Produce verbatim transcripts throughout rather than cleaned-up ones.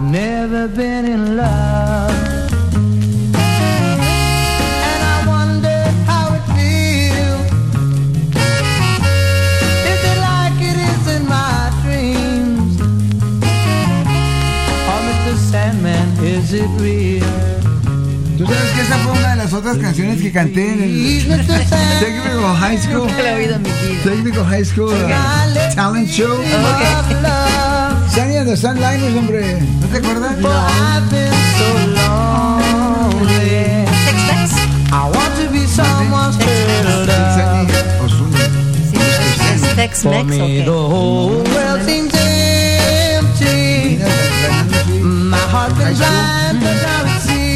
never been in love. And I wonder how it feels. Is it like it is in my dreams? Oh, mister Sandman, is it real? ¿Tú sabes que esa fue una de las otras canciones que canté en el Technical High School? Nunca la he oído en mi vida. Technical High School uh, Talent Show. Okay. Sunny and the Sunliners, hombre. ¿No te acuerdas? No. I've been so lonely. Tex-Mex. I want to be someone's filled up. Sí, Tex-Mex, For me, the ok. whole world seems empty. My heart's been blind, but now it sees.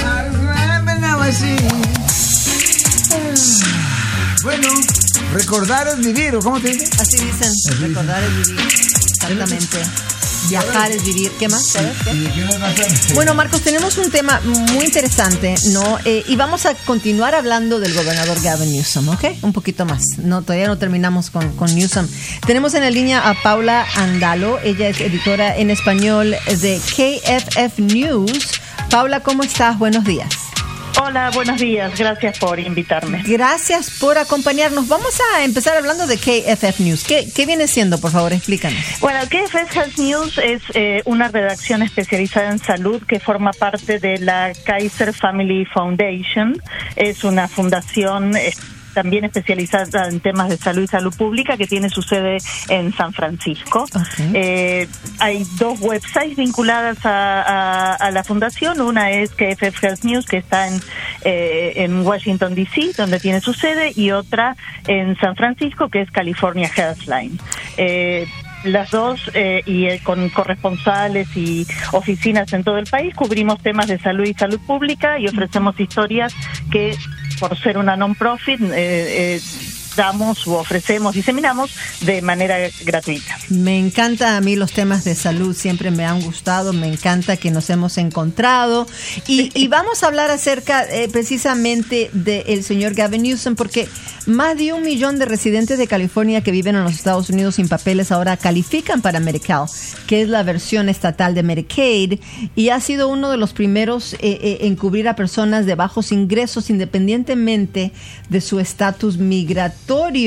Bueno, recordar es vivir, ¿o cómo te dicen? Así dicen, Así recordar dicen. es vivir. Exactamente. Viajar es vivir. ¿Qué más? ¿Sabes qué? ¿Y qué nos vas a hacer? Bueno, Marcos, tenemos un tema muy interesante, ¿no? Eh, y vamos a continuar hablando del gobernador Gavin Newsom, ¿ok? Un poquito más. No, todavía no terminamos con, con Newsom. Tenemos en la línea a Paula Andalo. Ella es editora en español de K F F News. Paula, ¿cómo estás? Buenos días. Hola, buenos días. Gracias por invitarme. Gracias por acompañarnos. Vamos a empezar hablando de K F F News. ¿Qué, qué viene siendo, por favor? Explícanos. Bueno, K F F Health News es eh, una redacción especializada en salud que forma parte de la Kaiser Family Foundation. Es una fundación eh, también especializada en temas de salud y salud pública, que tiene su sede en San Francisco. Okay. Eh, hay dos websites vinculadas a, a, a la fundación. Una es K F F Health News, que está en, eh, en Washington, D C, donde tiene su sede, y otra en San Francisco, que es California Healthline. Eh, Las dos, eh, y eh, con corresponsales y oficinas en todo el país, cubrimos temas de salud y salud pública y ofrecemos historias que, por ser una non-profit, eh, eh, damos o ofrecemos, diseminamos de manera gratuita. Me encanta a mí los temas de salud, siempre me han gustado, me encanta que nos hemos encontrado y, y vamos a hablar acerca eh, precisamente del señor Gavin Newsom, porque más de un millón de residentes de California que viven en los Estados Unidos sin papeles ahora califican para Medi-Cal, que es la versión estatal de Medicaid, y ha sido uno de los primeros eh, eh, en cubrir a personas de bajos ingresos independientemente de su estatus migratorio.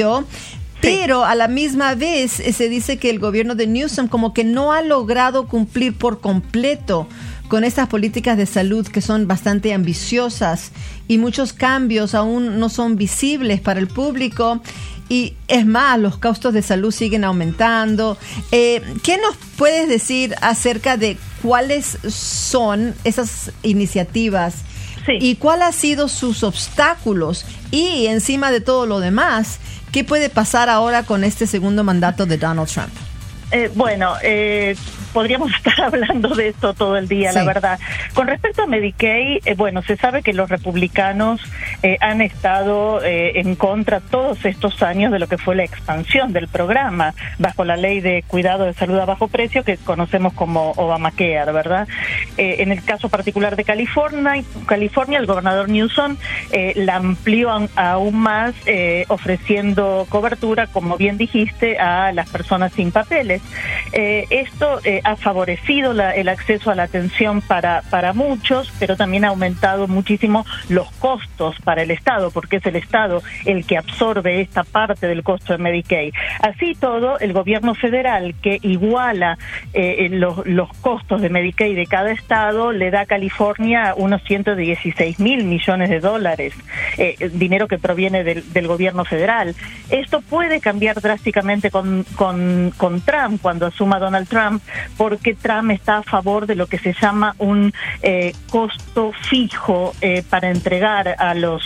Pero a la misma vez eh, se dice que el gobierno de Newsom como que no ha logrado cumplir por completo con estas políticas de salud que son bastante ambiciosas y muchos cambios aún no son visibles para el público. Y es más, los costos de salud siguen aumentando. Eh, ¿Qué nos puedes decir acerca de cuáles son esas iniciativas? Sí. ¿Y cuáles han sido sus obstáculos? Y encima de todo lo demás, ¿qué puede pasar ahora con este segundo mandato de Donald Trump? Eh, bueno, eh, podríamos estar hablando de esto todo el día, sí. La verdad. Con respecto a Medicaid, eh, bueno, se sabe que los republicanos eh, han estado eh, en contra todos estos años de lo que fue la expansión del programa bajo la ley de cuidado de salud a bajo precio que conocemos como Obamacare, ¿verdad? Eh, en el caso particular de California, California el gobernador Newsom eh, la amplió a, aún más, eh, ofreciendo cobertura, como bien dijiste, a las personas sin papeles. Eh, esto eh, ha favorecido la, el acceso a la atención para, para muchos, pero también ha aumentado muchísimo los costos para el Estado, porque es el Estado el que absorbe esta parte del costo de Medicaid. Así todo, el gobierno federal, que iguala eh, los, los costos de Medicaid de cada Estado, le da a California unos ciento dieciséis mil millones de dólares, eh, dinero que proviene del, del gobierno federal. Esto puede cambiar drásticamente con, con, con Trump, cuando asuma Donald Trump, porque Trump está a favor de lo que se llama un eh, costo fijo eh, para entregar a los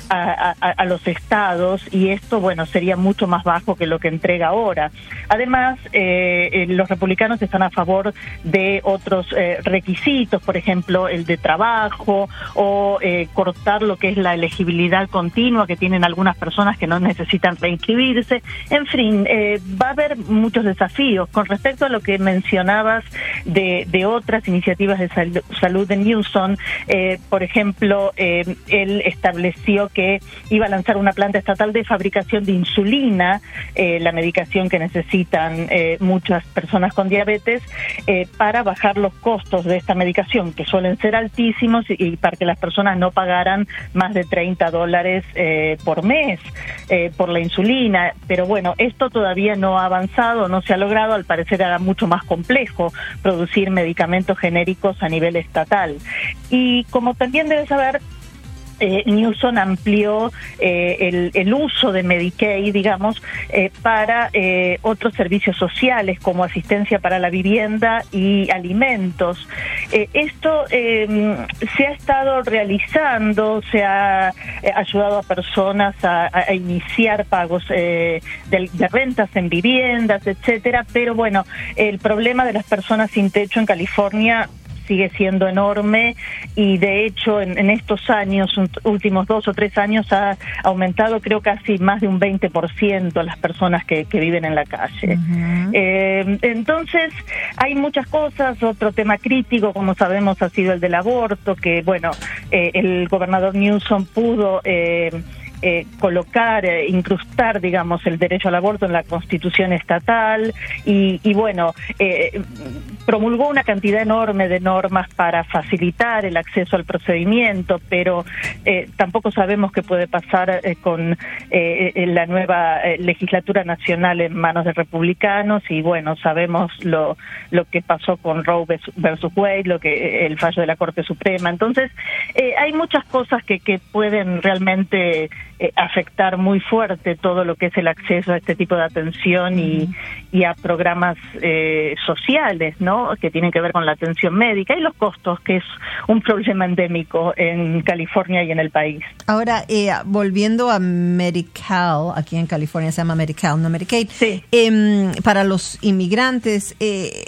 a, a, a los estados, y esto, bueno, sería mucho más bajo que lo que entrega ahora. Además, eh, eh, los republicanos están a favor de otros eh, requisitos, por ejemplo, el de trabajo, o eh, cortar lo que es la elegibilidad continua que tienen algunas personas que no necesitan reinscribirse. En fin, eh, va a haber muchos desafíos. Con respecto a lo que mencionabas de, de otras iniciativas de sal, salud de Newsom, eh, por ejemplo, eh, él estableció que iba a lanzar una planta estatal de fabricación de insulina, eh, la medicación que necesitan eh, muchas personas con diabetes, eh, para bajar los costos de esta medicación, que suelen ser altísimos, y, y para que las personas no pagaran más de treinta dólares eh, por mes eh, por la insulina. Pero bueno, esto todavía no ha avanzado, no se ha logrado. Al parecer era mucho más complejo producir medicamentos genéricos a nivel estatal. Y como también debes saber, Eh, Newsom amplió eh, el, el uso de Medicaid, digamos, eh, para eh, otros servicios sociales como asistencia para la vivienda y alimentos. Eh, esto eh, se ha estado realizando, se ha eh, ayudado a personas a, a iniciar pagos eh, de, de rentas en viviendas, etcétera. Pero bueno, el problema de las personas sin techo en California sigue siendo enorme, y de hecho en, en estos años, últimos dos o tres años, ha aumentado creo casi más de un veinte por ciento las personas que, que viven en la calle. Uh-huh. Eh, entonces hay muchas cosas. Otro tema crítico, como sabemos, ha sido el del aborto, que bueno, eh, el gobernador Newsom pudo eh, Eh, colocar, eh, incrustar, digamos, el derecho al aborto en la Constitución estatal, y, y bueno, eh, promulgó una cantidad enorme de normas para facilitar el acceso al procedimiento, pero eh, tampoco sabemos qué puede pasar eh, con eh, la nueva eh, legislatura nacional en manos de republicanos. Y bueno, sabemos lo, lo que pasó con Roe versus Wade, lo que el fallo de la Corte Suprema. Entonces, eh, hay muchas cosas que, que pueden realmente Eh, afectar muy fuerte todo lo que es el acceso a este tipo de atención y, y a programas eh, sociales, ¿no?, que tienen que ver con la atención médica, y los costos, que es un problema endémico en California y en el país. Ahora, eh, volviendo a Medi-Cal, aquí en California se llama Medi-Cal, no Medicaid, sí. eh, para los inmigrantes, eh,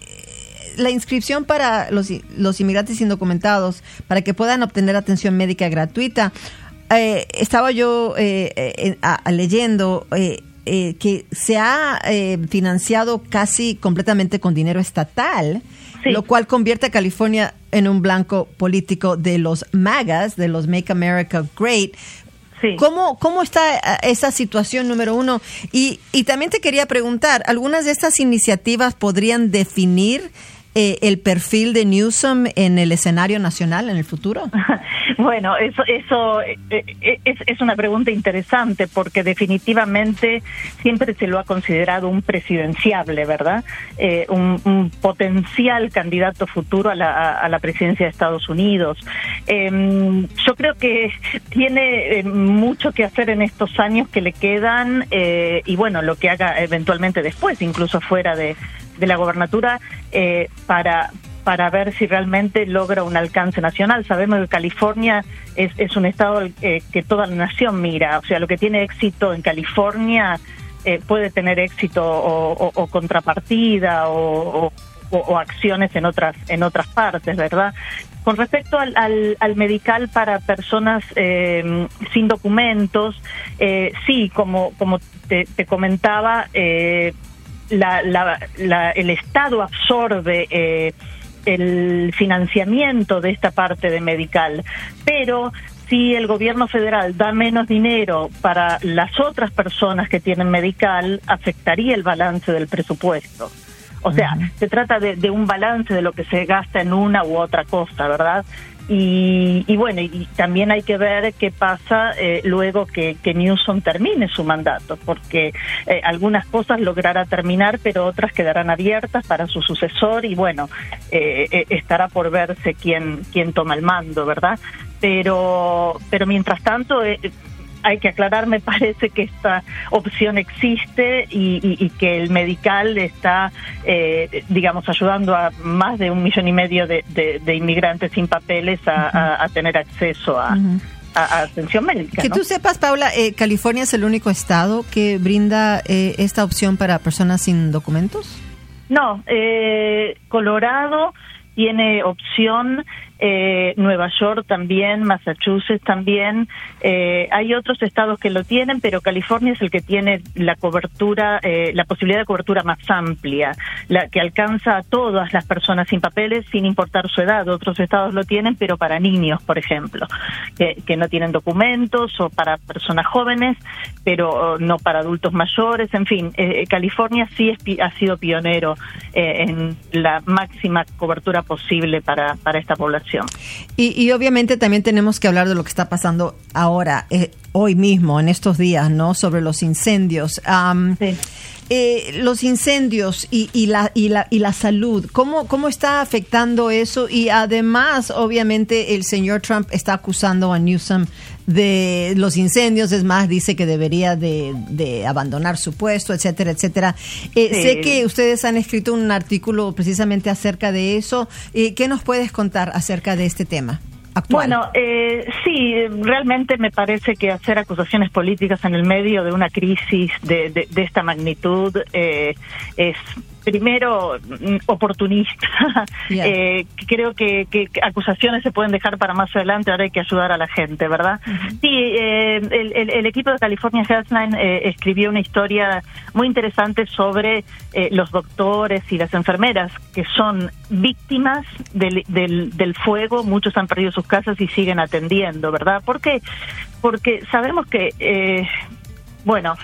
la inscripción para los, los inmigrantes indocumentados, para que puedan obtener atención médica gratuita. Eh, estaba yo eh, eh, a, leyendo eh, eh, que se ha eh, financiado casi completamente con dinero estatal, sí, lo cual convierte a California en un blanco político de los MAGAs, de los Make America Great. Sí. ¿Cómo, ¿Cómo está esa situación, número uno? Y, y también te quería preguntar, ¿algunas de estas iniciativas podrían definir Eh, el perfil de Newsom en el escenario nacional en el futuro? Bueno, eso eso eh, es, es una pregunta interesante, porque definitivamente siempre se lo ha considerado un presidenciable, ¿verdad? Eh, un, un potencial candidato futuro a la, a, a la presidencia de Estados Unidos. Eh, yo creo que tiene eh, mucho que hacer en estos años que le quedan, eh, y bueno, lo que haga eventualmente después, incluso fuera de de la gobernatura, eh, para para ver si realmente logra un alcance nacional. Sabemos que California es, es un estado eh, que toda la nación mira. O sea, lo que tiene éxito en California eh, puede tener éxito o, o, o contrapartida o, o, o acciones en otras en otras partes, ¿verdad? Con respecto al, al, al Medi-Cal para personas eh, sin documentos, eh, sí, como como te, te comentaba, eh, La, la, la, el Estado absorbe eh, el financiamiento de esta parte de Medi-Cal, pero si el gobierno federal da menos dinero para las otras personas que tienen Medi-Cal, afectaría el balance del presupuesto. O sea, uh-huh. se trata de, de un balance de lo que se gasta en una u otra cosa, ¿verdad? Y, y bueno, y también hay que ver qué pasa eh, luego que, que Newsom termine su mandato, porque eh, algunas cosas logrará terminar, pero otras quedarán abiertas para su sucesor, y bueno, eh, eh, estará por verse quién quién toma el mando, ¿verdad? Pero pero mientras tanto eh, hay que aclarar, me parece que esta opción existe y, y, y que el Medi-Cal está, eh, digamos, ayudando a más de un millón y medio de, de, de inmigrantes sin papeles a, uh-huh. a, a tener acceso a, uh-huh. a, a atención médica. Que ¿no? tú sepas, Paula, eh, ¿California es el único estado que brinda eh, esta opción para personas sin documentos? No, eh, Colorado tiene opción eh, Nueva York también, Massachusetts también. Eh, hay otros estados que lo tienen, pero California es el que tiene la cobertura, eh, la posibilidad de cobertura más amplia, la que alcanza a todas las personas sin papeles, sin importar su edad. Otros estados lo tienen, pero para niños, por ejemplo, que, que no tienen documentos, o para personas jóvenes, pero no para adultos mayores. En fin, eh, California sí es, ha sido pionero eh, en la máxima cobertura posible para, para esta población. Y, y obviamente también tenemos que hablar de lo que está pasando ahora, eh, hoy mismo, en estos días, ¿no? Sobre los incendios. Um, sí. Eh, los incendios y, y la y la y la salud, ¿cómo cómo está afectando eso? Y además, obviamente, el señor Trump está acusando a Newsom de los incendios, es más, dice que debería de, de abandonar su puesto, etcétera, etcétera. Eh, sí. Sé que ustedes han escrito un artículo precisamente acerca de eso. Eh, ¿Qué nos puedes contar acerca de este tema actual? Bueno, eh, sí, realmente me parece que hacer acusaciones políticas en el medio de una crisis de, de, de esta magnitud eh, es primero oportunista. Yeah. Eh, creo que, que acusaciones se pueden dejar para más adelante, ahora hay que ayudar a la gente, ¿verdad? Uh-huh. Sí, eh, el, el, el equipo de California Healthline eh, escribió una historia muy interesante sobre eh, los doctores y las enfermeras que son víctimas del, del, del fuego. Muchos han perdido sus casas y siguen atendiendo, ¿verdad? ¿Por qué? Porque sabemos que eh, Bueno,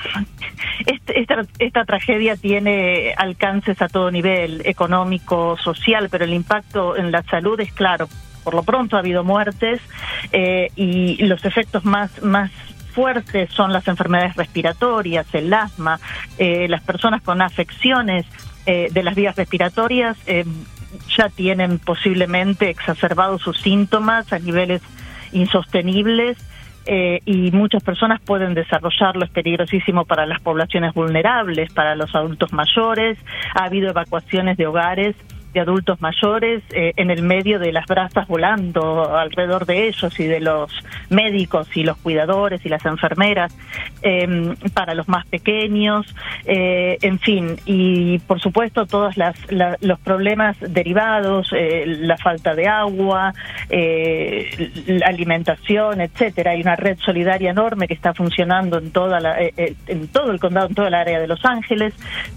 este, esta, esta tragedia tiene alcances a todo nivel, económico, social, pero el impacto en la salud es claro. Por lo pronto ha habido muertes eh, y los efectos más, más fuertes son las enfermedades respiratorias, el asma, eh, las personas con afecciones eh, de las vías respiratorias eh, ya tienen posiblemente exacerbados sus síntomas a niveles insostenibles. Eh, y muchas personas pueden desarrollarlo. Es peligrosísimo para las poblaciones vulnerables, para los adultos mayores. Ha habido evacuaciones de hogares de adultos mayores eh, en el medio de las brasas volando alrededor de ellos y de los médicos y los cuidadores y las enfermeras, eh, para los más pequeños, eh, en fin, y por supuesto todos las, la, los problemas derivados, eh, la falta de agua, eh, la alimentación, etcétera. Hay una red solidaria enorme que está funcionando en toda la, eh, en todo el condado, en toda el área de Los Ángeles,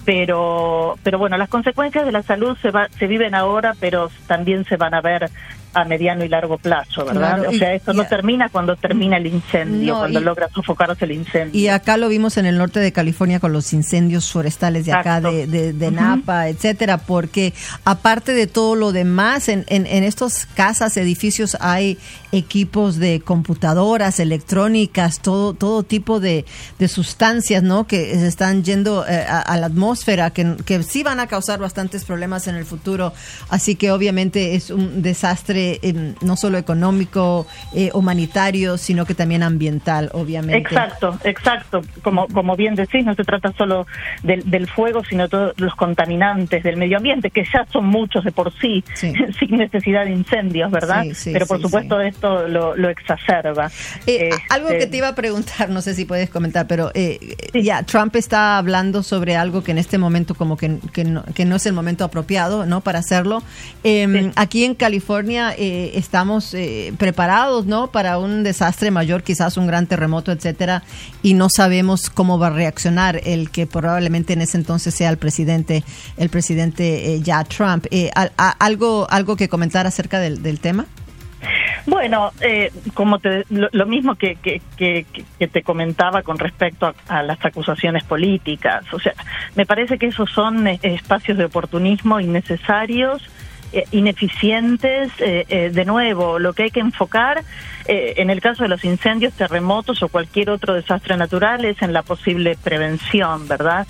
pero pero bueno, las consecuencias de la salud se va se viven ahora, pero también se van a ver a mediano y largo plazo, ¿verdad? Claro, o sea, esto y, no y, termina cuando termina el incendio, no, cuando y, logra sofocarse el incendio. Y acá lo vimos en el norte de California con los incendios forestales de Exacto. acá, de, de, de uh-huh. Napa, etcétera, porque aparte de todo lo demás, en, en, en estos casas, edificios, hay equipos de computadoras, electrónicas, todo todo tipo de, de sustancias, ¿no?, que se están yendo eh, a, a la atmósfera, que, que sí van a causar bastantes problemas en el futuro. Así que obviamente es un desastre Eh, no solo económico, eh, humanitario, sino que también ambiental, obviamente. Exacto, exacto. Como como bien decís, no se trata solo del, del fuego, sino todos los contaminantes del medio ambiente, que ya son muchos de por sí, sí. sin necesidad de incendios, ¿verdad? Sí, sí, Pero por sí, supuesto sí. esto lo, lo exacerba. Eh, este... Algo que te iba a preguntar, no sé si puedes comentar, pero eh, sí. ya Trump está hablando sobre algo que en este momento como que, que, no, que no es el momento apropiado, ¿no?, para hacerlo. Eh, sí. Aquí en California Eh, estamos eh, preparados, ¿no?, para un desastre mayor, quizás un gran terremoto, etcétera, y no sabemos cómo va a reaccionar el que probablemente en ese entonces sea el presidente, el presidente eh, ya Trump. Eh, a, a, algo, algo que comentar acerca del, del tema. Bueno, eh, como te, lo, lo mismo que, que, que, que te comentaba con respecto a, a las acusaciones políticas, o sea, me parece que esos son eh, espacios de oportunismo innecesarios, Eh, ineficientes. Eh, eh, de nuevo, lo que hay que enfocar eh, en el caso de los incendios, terremotos o cualquier otro desastre natural es en la posible prevención, ¿verdad?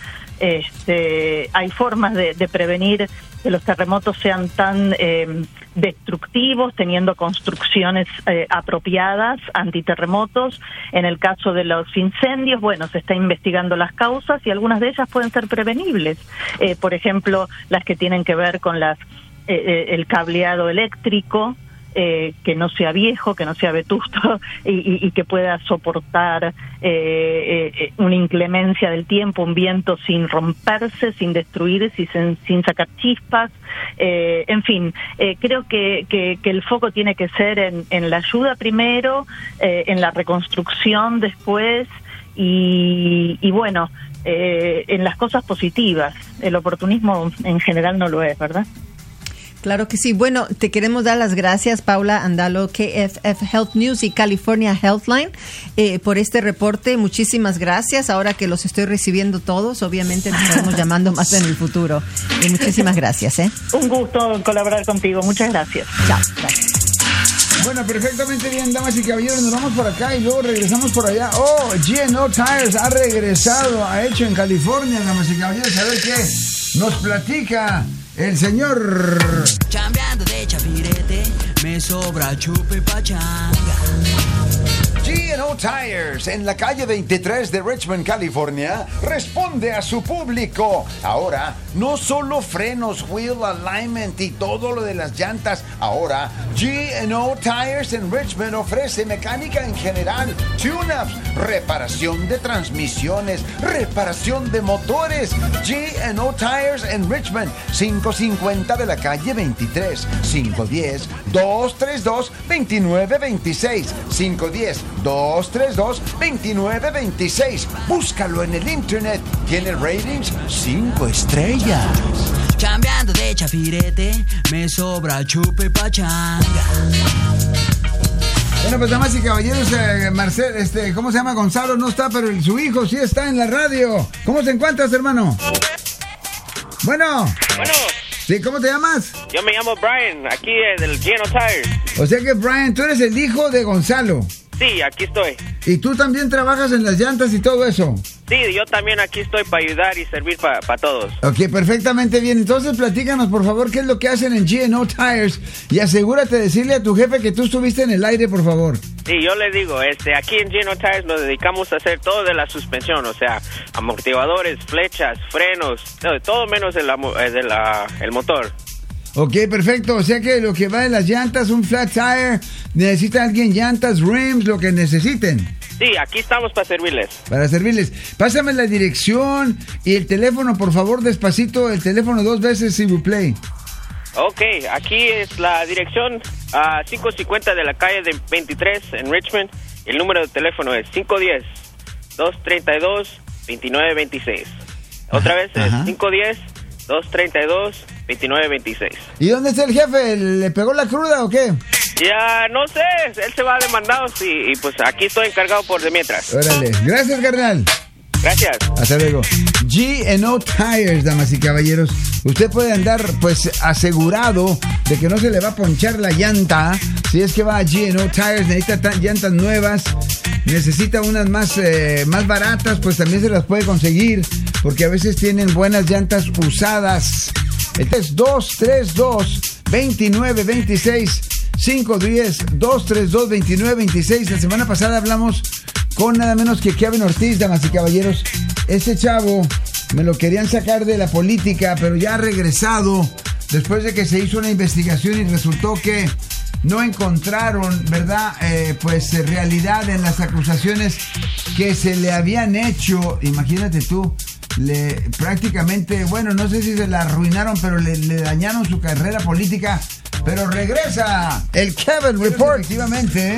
Este, hay formas de, de prevenir que los terremotos sean tan eh, destructivos, teniendo construcciones eh, apropiadas, antiterremotos. En el caso de los incendios, bueno, se está investigando las causas y algunas de ellas pueden ser prevenibles. Eh, por ejemplo, las que tienen que ver con las Eh, el cableado eléctrico, eh, que no sea viejo, que no sea vetusto y, y, y que pueda soportar eh, eh, una inclemencia del tiempo, un viento sin romperse, sin destruirse, sin, sin sacar chispas. Eh, en fin, eh, creo que, que, que el foco tiene que ser en, en la ayuda primero, eh, en la reconstrucción después y, y bueno, eh, en las cosas positivas. El oportunismo en general no lo es, ¿verdad? Claro que sí. Bueno, te queremos dar las gracias, Paula Andalo, K F F Health News y California Healthline, eh, por este reporte. Muchísimas gracias. Ahora que los estoy recibiendo todos, obviamente nos estaremos llamando más en el futuro. Y muchísimas gracias. ¿eh? Un gusto colaborar contigo. Muchas gracias. Chao. Gracias. Bueno, perfectamente bien, damas y caballeros, nos vamos por acá y luego regresamos por allá. Oh, G and O Tires ha regresado, ha hecho en California, damas y caballeros, a ver qué nos platica el señor. Chambeando de chapirete, me sobra chupe pachanga. G and O Tires, en la calle veintitrés de Richmond, California, responde a su público. Ahora, no solo frenos, wheel alignment y todo lo de las llantas. Ahora, G and O Tires en Richmond ofrece mecánica en general, tune-ups, reparación de transmisiones, reparación de motores. G and O Tires en Richmond, quinientos cincuenta de la calle veintitrés, cinco uno cero, dos tres dos, dos nueve dos seis, cinco uno cero, dos tres dos, dos nueve dos seis. Búscalo en el internet. Tiene ratings cinco estrellas. Chambeando de chapirete, me sobra chupe pachanga. Bueno, pues damas y caballeros, eh, Marcel, este, ¿cómo se llama? Gonzalo no está, pero el, su hijo sí está en la radio. ¿Cómo te encuentras, hermano? Bueno. Bueno. Sí, ¿cómo te llamas? Yo me llamo Brian, aquí eh, del G and O Tires. O sea que, Brian, tú eres el hijo de Gonzalo. Sí, aquí estoy. ¿Y tú también trabajas en las llantas y todo eso? Sí, yo también aquí estoy para ayudar y servir para pa todos. Ok, perfectamente bien. Entonces, platícanos, por favor, qué es lo que hacen en G and O Tires y asegúrate de decirle a tu jefe que tú estuviste en el aire, por favor. Sí, yo le digo, este, aquí en G and O Tires nos dedicamos a hacer todo de la suspensión, o sea, amortiguadores, flechas, frenos, todo, todo menos el, el, el motor. Ok, perfecto. O sea que lo que va en las llantas, un flat tire, necesita alguien llantas, rims, lo que necesiten. Sí, aquí estamos para servirles. Para servirles. Pásame la dirección y el teléfono, por favor, despacito, el teléfono dos veces, si vous plaît. Ok, aquí es la dirección a uh, quinientos cincuenta de la calle de veintitrés en Richmond. El número de teléfono es cinco uno cero, dos tres dos, dos nueve dos seis. Otra vez es cinco uno cero, dos tres dos, dos nueve dos seis. ¿Y dónde está el jefe? ¿Le pegó la cruda o qué? Ya, no sé, él se va demandado y, y pues aquí estoy encargado por de mientras. Órale, gracias, carnal. Gracias. Hasta luego. G and O Tires, damas y caballeros. Usted puede andar, pues, asegurado de que no se le va a ponchar la llanta. Si es que va a G and O Tires, necesita llantas nuevas, necesita unas más, eh, más baratas, pues también se las puede conseguir, porque a veces tienen buenas llantas usadas. Entonces, dos tres dos, dos nueve dos seis, cinco uno cero, dos tres dos, dos nueve dos seis. La semana pasada hablamos con nada menos que Kevin Ortiz, damas y caballeros. Este chavo me lo querían sacar de la política, pero ya ha regresado después de que se hizo una investigación y resultó que no encontraron, ¿verdad? Eh, pues realidad en las acusaciones que se le habían hecho. Imagínate tú, le prácticamente, bueno, no sé si se la arruinaron, pero le, le dañaron su carrera política. Pero regresa el Kevin Report. Efectivamente, ¿eh?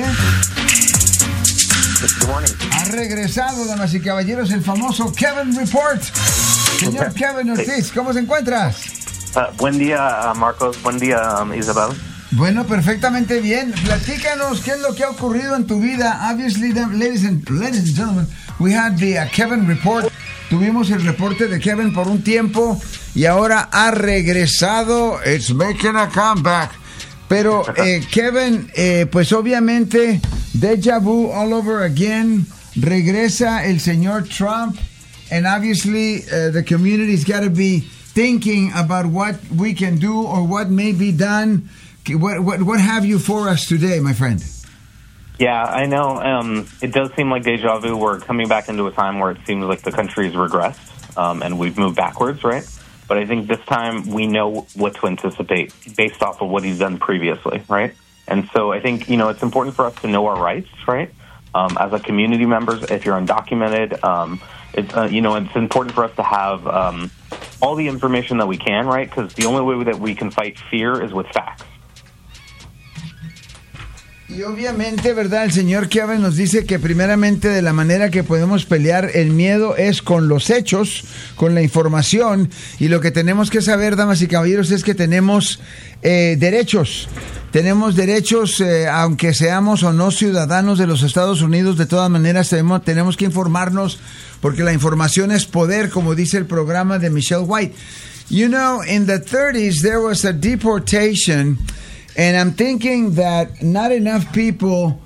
Ha regresado, damas y caballeros, el famoso Kevin Report. Señor Kevin Ortiz, ¿cómo se encuentras? Uh, buen día, uh, Marcos. Buen día, um, Isabel. Bueno, perfectamente bien. Platícanos qué es lo que ha ocurrido en tu vida. Obviously, ladies and, ladies and gentlemen, we had the uh, Kevin Report. Tuvimos el reporte de Kevin por un tiempo y ahora ha regresado. It's making a comeback. Pero, eh, Kevin, eh, pues obviamente, déjà vu all over again. Regresa el señor Trump. And obviously, uh, the community's got to be thinking about what we can do or what may be done. What, what, what have you for us today, my friend? Yeah, I know. Um, it does seem like deja vu. We're coming back into a time where it seems like the country's regressed um, and we've moved backwards, right? But I think this time we know what to anticipate based off of what he's done previously, right? And so I think, you know, it's important for us to know our rights, right? Um, as a community members, if you're undocumented, um, it's, uh, you know, it's important for us to have um, all the information that we can, right? Because the only way that we can fight fear is with facts. Y obviamente, ¿verdad? El señor Kevin nos dice que primeramente de la manera que podemos pelear el miedo es con los hechos, con la información, y lo que tenemos que saber, damas y caballeros, es que tenemos eh, derechos. Tenemos derechos, eh, aunque seamos o no ciudadanos de los Estados Unidos, de todas maneras tenemos, tenemos que informarnos, porque la información es poder, como dice el programa de Michelle White. You know, in the thirties there was a deportation. And I'm thinking that not enough people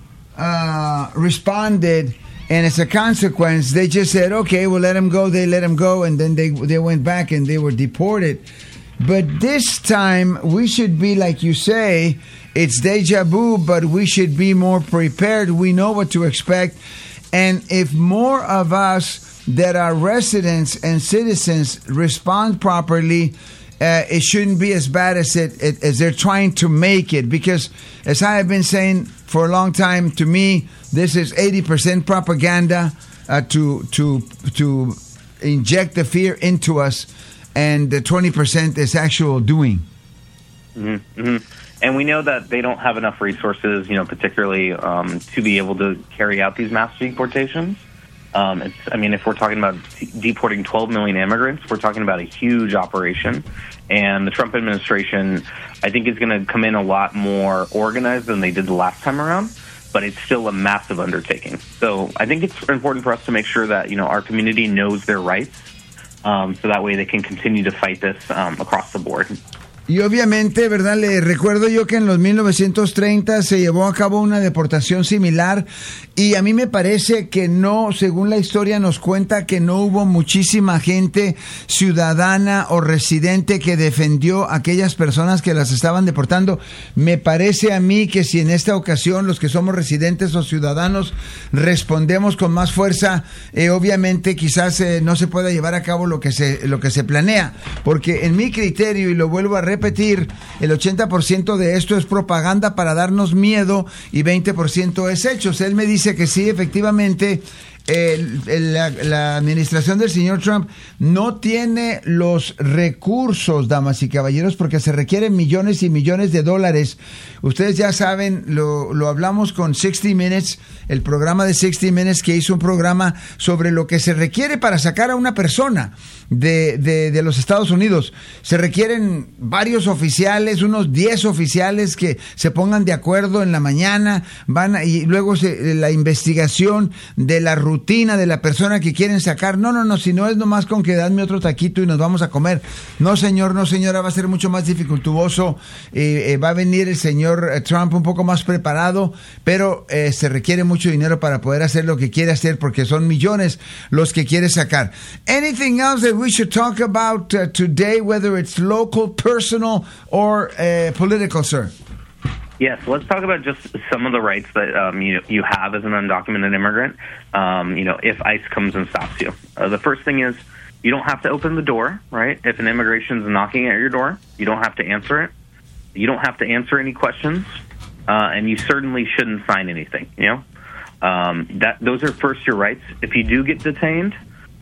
uh, responded, and as a consequence, they just said, okay, we'll let them go, they let them go, and then they they went back and they were deported. But this time, we should be, like you say, it's deja vu, but we should be more prepared. We know what to expect. And if more of us that are residents and citizens respond properly, Uh, it shouldn't be as bad as it, it as they're trying to make it, because as I have been saying for a long time, to me this is eighty percent propaganda uh, to to to inject the fear into us, and the twenty percent is actual doing. Mm-hmm, mm-hmm. And we know that they don't have enough resources, you know, particularly um, to be able to carry out these mass deportations. Um, it's, I mean, if we're talking about t- deporting twelve million immigrants, we're talking about a huge operation. And the Trump administration, I think, is going to come in a lot more organized than they did the last time around. But it's still a massive undertaking. So I think it's important for us to make sure that, you know, our community knows their rights, um, so that way they can continue to fight this um, across the board. Y obviamente, ¿verdad? Le recuerdo yo que en los mil novecientos treinta se llevó a cabo una deportación similar, y a mí me parece que no, según la historia nos cuenta, que no hubo muchísima gente ciudadana o residente que defendió a aquellas personas que las estaban deportando. Me parece a mí que si en esta ocasión los que somos residentes o ciudadanos respondemos con más fuerza, eh, obviamente quizás eh, no se pueda llevar a cabo lo que se, lo que se planea, porque en mi criterio, y lo vuelvo a repetir, repetir, el ochenta por ciento de esto es propaganda para darnos miedo y veinte por ciento es hechos. Él me dice que sí, efectivamente, el, el, la, la administración del señor Trump no tiene los recursos, damas y caballeros, porque se requieren millones y millones de dólares. Ustedes ya saben, lo, lo hablamos con sixty minutes, el programa de sixty minutes, que hizo un programa sobre lo que se requiere para sacar a una persona de, de, de los Estados Unidos. Se requieren varios oficiales, unos diez oficiales que se pongan de acuerdo en la mañana, van a, y luego se, la investigación de la rutina de la persona que quieren sacar. No, no, no, si no es nomás con que dadme otro taquito y nos vamos a comer. No, señor, no, señora, va a ser mucho más dificultuoso. Eh, eh, va a venir el señor Trump un poco más preparado, pero eh, se requiere mucho dinero para poder hacer lo que quiere hacer, porque son millones los que quiere sacar. Anything else that we should talk about uh, today, whether it's local, personal, or uh, political, sir? Yes, let's talk about just some of the rights that um, you you have as an undocumented immigrant. Um, you know, if ICE comes and stops you, uh, the first thing is you don't have to open the door. Right? If an immigration's knocking at your door, you don't have to answer it. You don't have to answer any questions, uh, and you certainly shouldn't sign anything. You know, um, that those are first your rights. If you do get detained,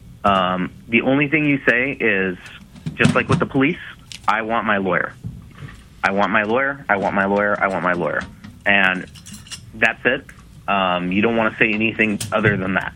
um, the only thing you say is, just like with the police, I want my lawyer. I want my lawyer. I want my lawyer. I want my lawyer, and that's it. Um, you don't want to say anything other than that.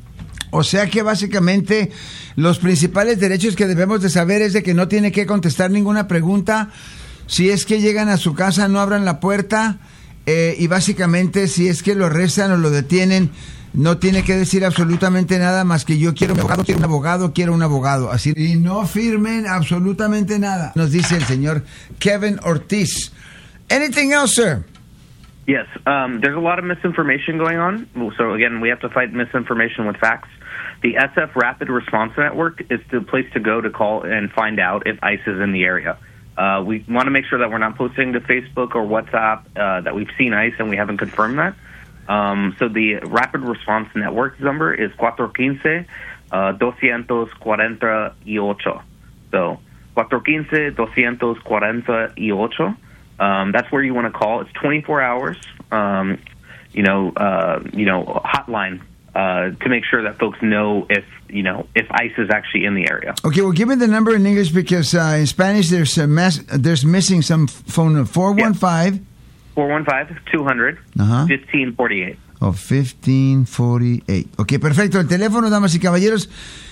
O sea que básicamente los principales derechos que debemos de saber es de que no tiene que contestar ninguna pregunta. Si es que llegan a su casa, no abran la puerta, eh, y básicamente si es que lo arrestan o lo detienen, no tiene que decir absolutamente nada más que yo quiero un abogado, quiero un abogado, quiero un abogado. Así, y no firmen absolutamente nada. Nos dice el señor Kevin Ortiz. Anything else, sir? Yes, um, there's a lot of misinformation going on. So again, we have to fight misinformation with facts. The S F Rapid Response Network is the place to go to call and find out if ICE is in the area. Uh, we want to make sure that we're not posting to Facebook or WhatsApp uh, that we've seen ICE and we haven't confirmed that. Um, so the Rapid Response Network number is four one five, two four eight. So four one five, two four eight. um, that's where you want to call. It's twenty-four hours, um, you know, uh, you know, hotline uh, to make sure that folks know if, you know, if ICE is actually in the area. Okay, well, give me the number in English because uh, in Spanish there's a mess, there's missing some phone number. four one five four one five, two hundred, Ajá. fifteen forty-eight. Oh, fifteen forty-eight. Ok, perfecto. El teléfono, damas y caballeros,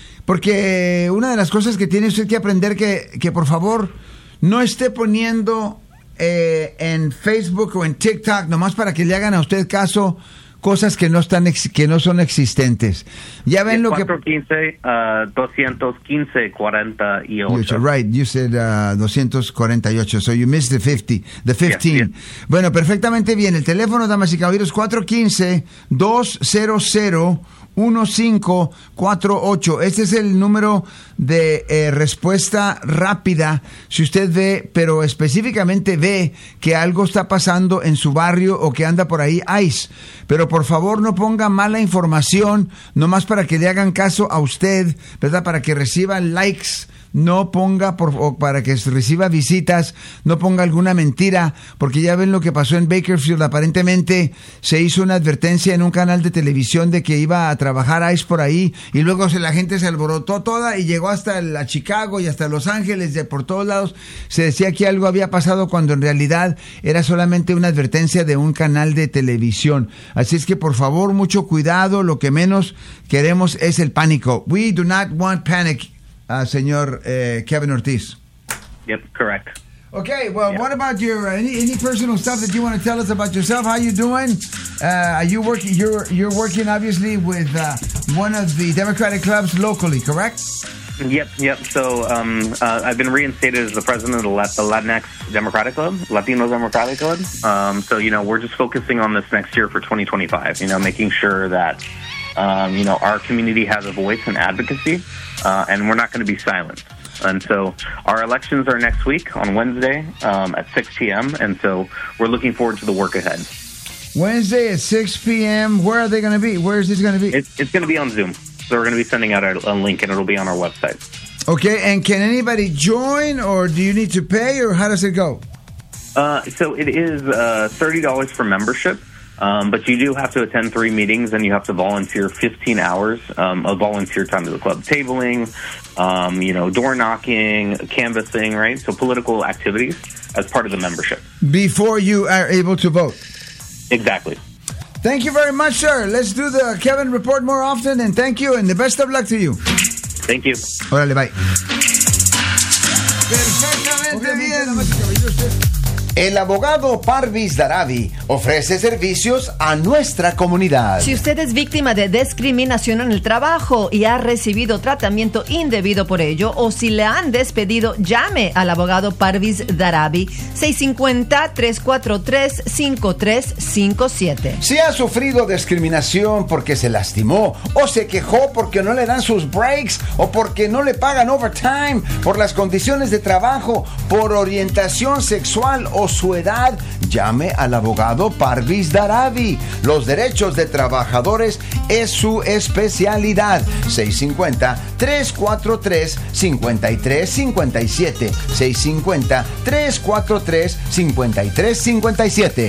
porque una de las cosas que tiene usted que aprender que, que por favor no esté poniendo eh, en Facebook o en TikTok nomás para que le hagan a usted caso cosas que no están ex, que no son existentes. Ya ven lo que cuatro uno cinco, uh, dos uno cinco, cuarenta y ocho. Right, you said uh, doscientos cuarenta y ocho, so you missed the fifty, the fifteen. Yes, yes. Bueno, perfectamente bien. El teléfono, damas y caballeros, cuatro uno cinco, dos cero cero, uno cinco cuatro ocho. Este es el número de eh, respuesta rápida. Si usted ve, pero específicamente ve que algo está pasando en su barrio o que anda por ahí ICE. Pero por favor no ponga mala información, nomás para que le hagan caso a usted, ¿verdad? Para que reciba likes. No ponga, por, o para que reciba visitas, no ponga alguna mentira, porque ya ven lo que pasó en Bakersfield. Aparentemente se hizo una advertencia en un canal de televisión de que iba a trabajar ICE por ahí, y luego se, la gente se alborotó toda y llegó hasta la Chicago y hasta Los Ángeles, de por todos lados. Se decía que algo había pasado cuando en realidad era solamente una advertencia de un canal de televisión. Así es que por favor, mucho cuidado. Lo que menos queremos es el pánico. We do not want panic. Uh, señor uh, Kevin Ortiz. Yep, correct. Okay, well, Yeah. what about your uh, any any personal stuff that you want to tell us about yourself? How you doing? Uh, are you working? You're you're working obviously with uh, one of the Democratic clubs locally, correct? Yep, yep. So um, uh, I've been reinstated as the president of the, Lat- the Latinx Democratic Club, Latinos Democratic Club. Um, so, you know, we're just focusing on this next year for twenty twenty-five, you know, making sure that, um, you know, our community has a voice and advocacy, uh, and we're not going to be silent. And so our elections are next week on Wednesday um, at six p.m., and so we're looking forward to the work ahead. Wednesday at six p.m. Where are they going to be? Where is this going to be? It's, it's going to be on Zoom. So we're going to be sending out a, a link, and it'll be on our website. Okay, and can anybody join, or do you need to pay, or how does it go? Uh, so it is uh, thirty dollars for membership, um, but you do have to attend three meetings, and you have to volunteer fifteen hours um, of volunteer time to the club. Tabling, um, you know, door knocking, canvassing, right? So political activities as part of the membership. Before you are able to vote. Exactly. Thank you very much, sir. Let's do the Kevin Report more often, and thank you, and the best of luck to you. Thank you. Órale, bye. Perfectamente bien. El abogado Parvis Daravi ofrece servicios a nuestra comunidad. Si usted es víctima de discriminación en el trabajo y ha recibido tratamiento indebido por ello, o si le han despedido, llame al abogado Parvis Daravi, seis cinco cero, tres cuatro tres, cinco tres cinco siete. Si ha sufrido discriminación porque se lastimó, o se quejó porque no le dan sus breaks, o porque no le pagan overtime, por las condiciones de trabajo, por orientación sexual o su edad, llame al abogado Parvis Daravi. Los derechos de trabajadores es su especialidad. seis cinco cero, tres cuatro tres, cinco tres cinco siete. seis cinco cero, tres cuatro tres, cinco tres cinco siete.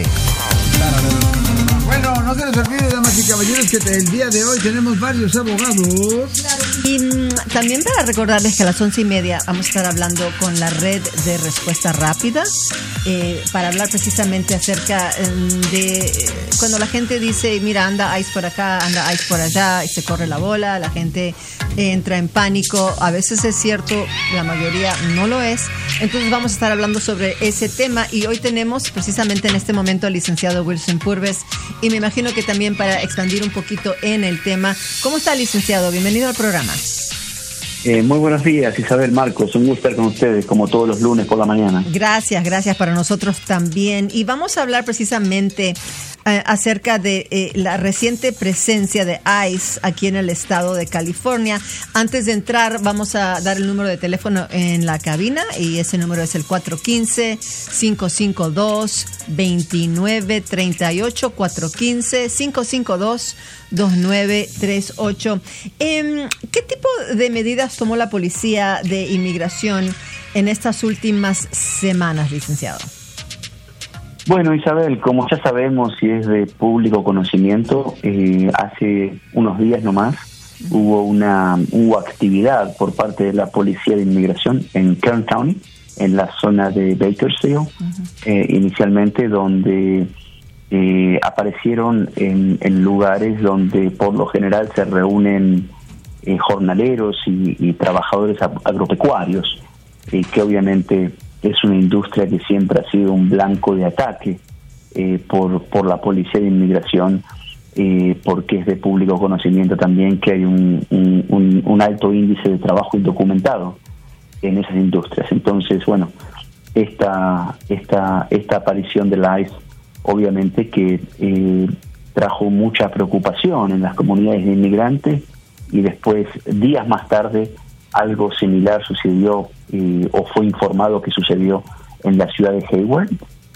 Bueno, no se les olvide, damas y caballeros, que el día de hoy tenemos varios abogados. Y mm, también para recordarles que a las once y media vamos a estar hablando con la red de respuesta rápida eh, para hablar precisamente acerca eh, de eh, cuando la gente dice, mira, anda ICE por acá, anda ICE por allá, y se corre la bola, la gente eh, entra en pánico. A veces es cierto, la mayoría no lo es. Entonces vamos a estar hablando sobre ese tema, y hoy tenemos precisamente en este momento al licenciado Wilson Purves, y me imagino que también para expandir un poquito en el tema. ¿Cómo está, licenciado? Bienvenido al programa. Eh, muy buenos días, Isabel, Marcos. Un gusto estar con ustedes, como todos los lunes por la mañana. Gracias, gracias para nosotros también. Y vamos a hablar precisamente eh, acerca de eh, la reciente presencia de ICE aquí en el estado de California. Antes de entrar, vamos a dar el número de teléfono en la cabina, y ese número es el cuatro uno cinco, cinco cinco dos, dos nueve tres ocho, cuatro uno cinco, cinco cinco dos, dos nueve tres ocho. Eh, ¿Qué tipo de medidas tomó la policía de inmigración en estas últimas semanas, licenciado? Bueno, Isabel, como ya sabemos y es de público conocimiento, eh, hace unos días nomás hubo una hubo actividad por parte de la Policía de Inmigración en Kern County, en la zona de Bakersfield, uh-huh. eh, inicialmente, donde eh, aparecieron en, en lugares donde por lo general se reúnen eh, jornaleros y, y trabajadores agropecuarios, eh, que obviamente es una industria que siempre ha sido un blanco de ataque eh, por, por la Policía de Inmigración, eh, porque es de público conocimiento también que hay un, un, un alto índice de trabajo indocumentado en esas industrias. Entonces, bueno, esta esta esta aparición de la ICE obviamente que eh, trajo mucha preocupación en las comunidades de inmigrantes, y después, días más tarde, algo similar sucedió eh, o fue informado que sucedió en la ciudad de Hayward,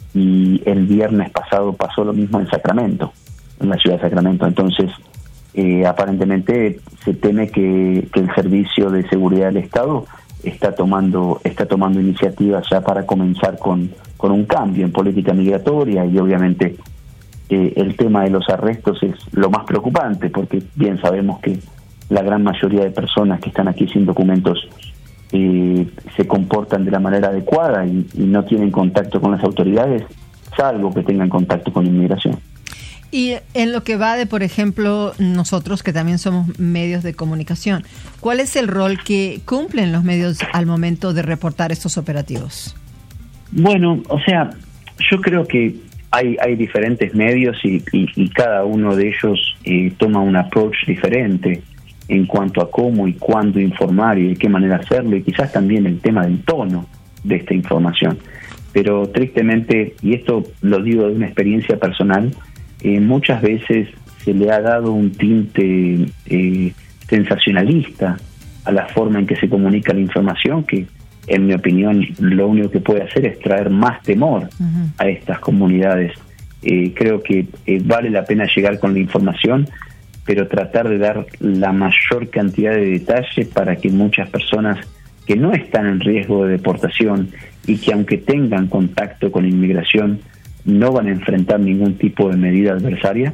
y el viernes pasado pasó lo mismo en Sacramento, en la ciudad de Sacramento. Entonces, eh, aparentemente se teme que, que el Servicio de Seguridad del Estado está tomando está tomando iniciativas ya para comenzar con, con un cambio en política migratoria, y obviamente eh, el tema de los arrestos es lo más preocupante, porque bien sabemos que la gran mayoría de personas que están aquí sin documentos eh, se comportan de la manera adecuada y, y no tienen contacto con las autoridades, salvo que tengan contacto con inmigración. Y en lo que va de, por ejemplo, nosotros que también somos medios de comunicación, ¿cuál es el rol que cumplen los medios al momento de reportar estos operativos? Bueno, o sea, yo creo que hay, hay diferentes medios y, y, y cada uno de ellos eh, toma un approach diferente en cuanto a cómo y cuándo informar y de qué manera hacerlo, y quizás también el tema del tono de esta información. Pero tristemente, y esto lo digo de una experiencia personal, eh, muchas veces se le ha dado un tinte eh, sensacionalista a la forma en que se comunica la información, que en mi opinión lo único que puede hacer es traer más temor uh-huh. a estas comunidades. Eh, creo que eh, vale la pena llegar con la información, pero tratar de dar la mayor cantidad de detalle para que muchas personas que no están en riesgo de deportación y que aunque tengan contacto con inmigración no van a enfrentar ningún tipo de medida adversaria,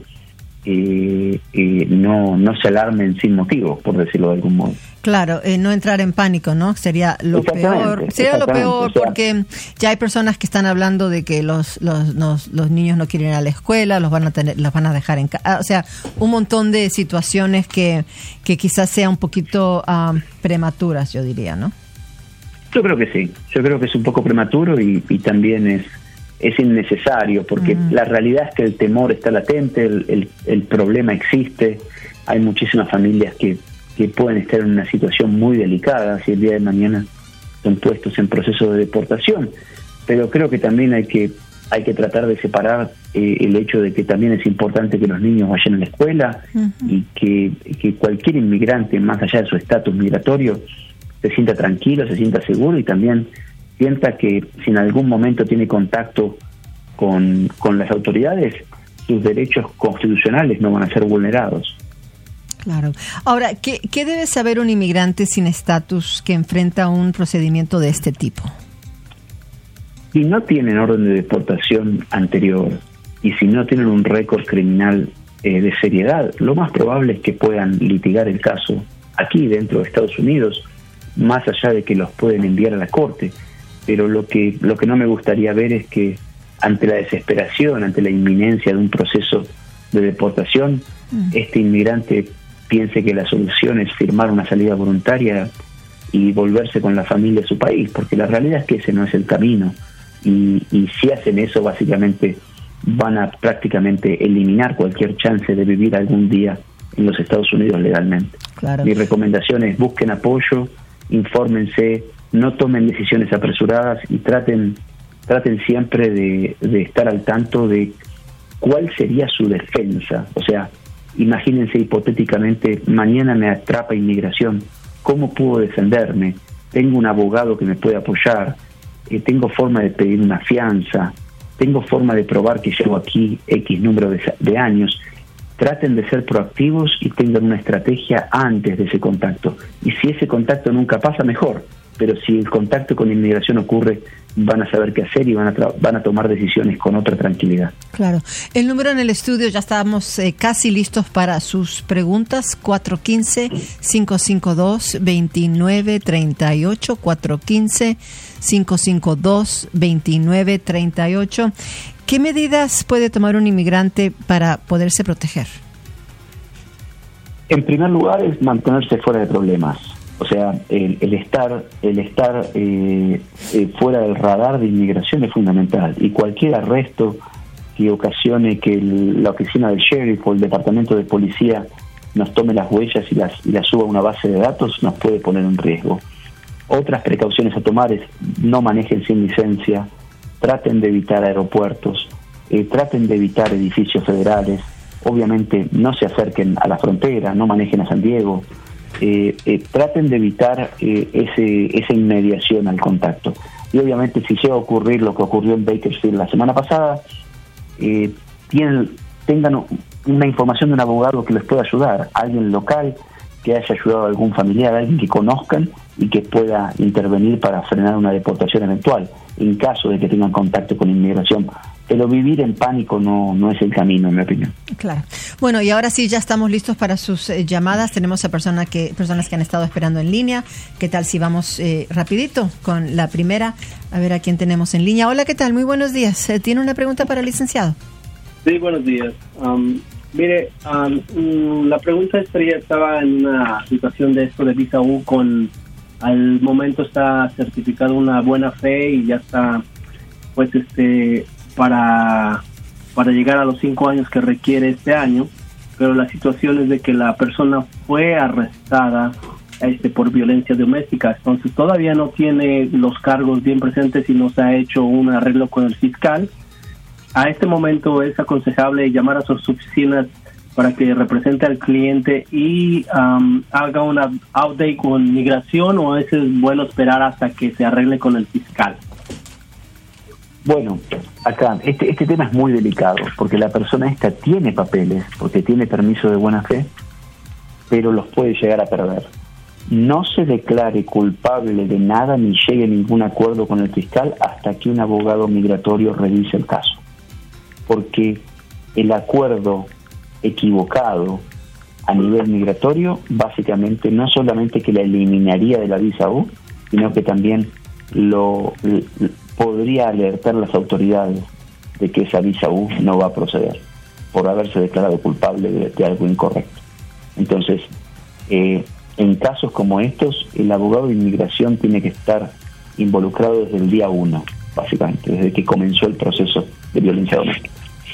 eh, eh, no, no se alarmen sin motivo, por decirlo de algún modo. Claro, eh, no entrar en pánico, ¿no? Sería lo peor. Sería lo peor, o sea, porque ya hay personas que están hablando de que los los, los los niños no quieren ir a la escuela, los van a tener, los van a dejar en casa. O sea, un montón de situaciones que que quizás sean un poquito um, prematuras, yo diría, ¿no? Yo creo que sí. Yo creo que es un poco prematuro y, y también es es innecesario, porque mm. la realidad es que el temor está latente, el, el, el problema existe. Hay muchísimas familias que que pueden estar en una situación muy delicada si el día de mañana son puestos en proceso de deportación, pero creo que también hay que hay que tratar de separar eh, el hecho de que también es importante que los niños vayan a la escuela uh-huh. y que, que cualquier inmigrante, más allá de su estatus migratorio, se sienta tranquilo, se sienta seguro y también sienta que si en algún momento tiene contacto con, con las autoridades, sus derechos constitucionales no van a ser vulnerados. Claro. Ahora, ¿qué, qué debe saber un inmigrante sin estatus que enfrenta un procedimiento de este tipo? Si no tienen orden de deportación anterior y si no tienen un récord criminal eh, de seriedad, lo más probable es que puedan litigar el caso aquí dentro de Estados Unidos, más allá de que los pueden enviar a la corte. Pero lo que, lo que no me gustaría ver es que ante la desesperación, ante la inminencia de un proceso de deportación, mm. este inmigrante piense que la solución es firmar una salida voluntaria y volverse con la familia a su país, porque la realidad es que ese no es el camino, y, y si hacen eso básicamente van a prácticamente eliminar cualquier chance de vivir algún día en los Estados Unidos legalmente. Claro. Mi recomendación es busquen apoyo, infórmense, no tomen decisiones apresuradas y traten traten siempre de, de estar al tanto de cuál sería su defensa. O sea, imagínense hipotéticamente, mañana me atrapa inmigración, ¿cómo puedo defenderme? Tengo un abogado que me puede apoyar, eh, tengo forma de pedir una fianza, tengo forma de probar que llevo aquí X número de, de años. Traten de ser proactivos y tengan una estrategia antes de ese contacto. Y si ese contacto nunca pasa, mejor, pero si el contacto con inmigración ocurre, van a saber qué hacer y van a, tra- van a tomar decisiones con otra tranquilidad. Claro. El número en el estudio, ya estábamos eh, casi listos para sus preguntas. cuatro uno cinco, cinco cinco dos, dos nueve tres ocho. cuatro uno cinco, cinco cinco dos, dos nueve tres ocho. ¿Qué medidas puede tomar un inmigrante para poderse proteger? En primer lugar, es mantenerse fuera de problemas. O sea, el, el estar el estar eh, eh, fuera del radar de inmigración es fundamental, y cualquier arresto que ocasione que el, la oficina del sheriff o el departamento de policía nos tome las huellas y las, y las suba a una base de datos nos puede poner en riesgo. Otras precauciones a tomar es no manejen sin licencia, traten de evitar aeropuertos, eh, traten de evitar edificios federales, obviamente no se acerquen a la frontera, no manejen a San Diego. Eh, eh, traten de evitar eh, ese, esa inmediación al contacto. Y obviamente si llega a ocurrir lo que ocurrió en Bakersfield la semana pasada, eh, tienen, tengan una información de un abogado que les pueda ayudar, alguien local que haya ayudado a algún familiar, alguien que conozcan y que pueda intervenir para frenar una deportación eventual en caso de que tengan contacto con inmigración. Pero vivir en pánico no, no es el camino, en mi opinión. Claro. Bueno, y ahora sí, ya estamos listos para sus eh, llamadas. Tenemos a persona que, personas que han estado esperando en línea. ¿Qué tal si vamos eh, rapidito con la primera? A ver a quién tenemos en línea. Hola, ¿qué tal? Muy buenos días. Eh, ¿Tiene una pregunta para el licenciado? Sí, buenos días. Um, mire, um, la pregunta sería, estaba en una situación de esto de visa U con, al momento está certificado una buena fe y ya está, pues, este... para para llegar a los cinco años que requiere este año, pero la situación es de que la persona fue arrestada este por violencia doméstica, entonces todavía no tiene los cargos bien presentes y no se ha hecho un arreglo con el fiscal. A este momento es aconsejable llamar a sus oficinas para que represente al cliente y um, haga una update con migración, o es bueno esperar hasta que se arregle con el fiscal. Bueno, acá, este, este tema es muy delicado, porque la persona esta tiene papeles, porque tiene permiso de buena fe, pero los puede llegar a perder. No se declare culpable de nada ni llegue a ningún acuerdo con el fiscal hasta que un abogado migratorio revise el caso. Porque el acuerdo equivocado a nivel migratorio, básicamente, no solamente que la eliminaría de la visa U, sino que también lo... lo podría alertar a las autoridades de que esa visa U no va a proceder por haberse declarado culpable de, de algo incorrecto. Entonces, eh, en casos como estos, el abogado de inmigración tiene que estar involucrado desde el día uno, básicamente, desde que comenzó el proceso de violencia doméstica.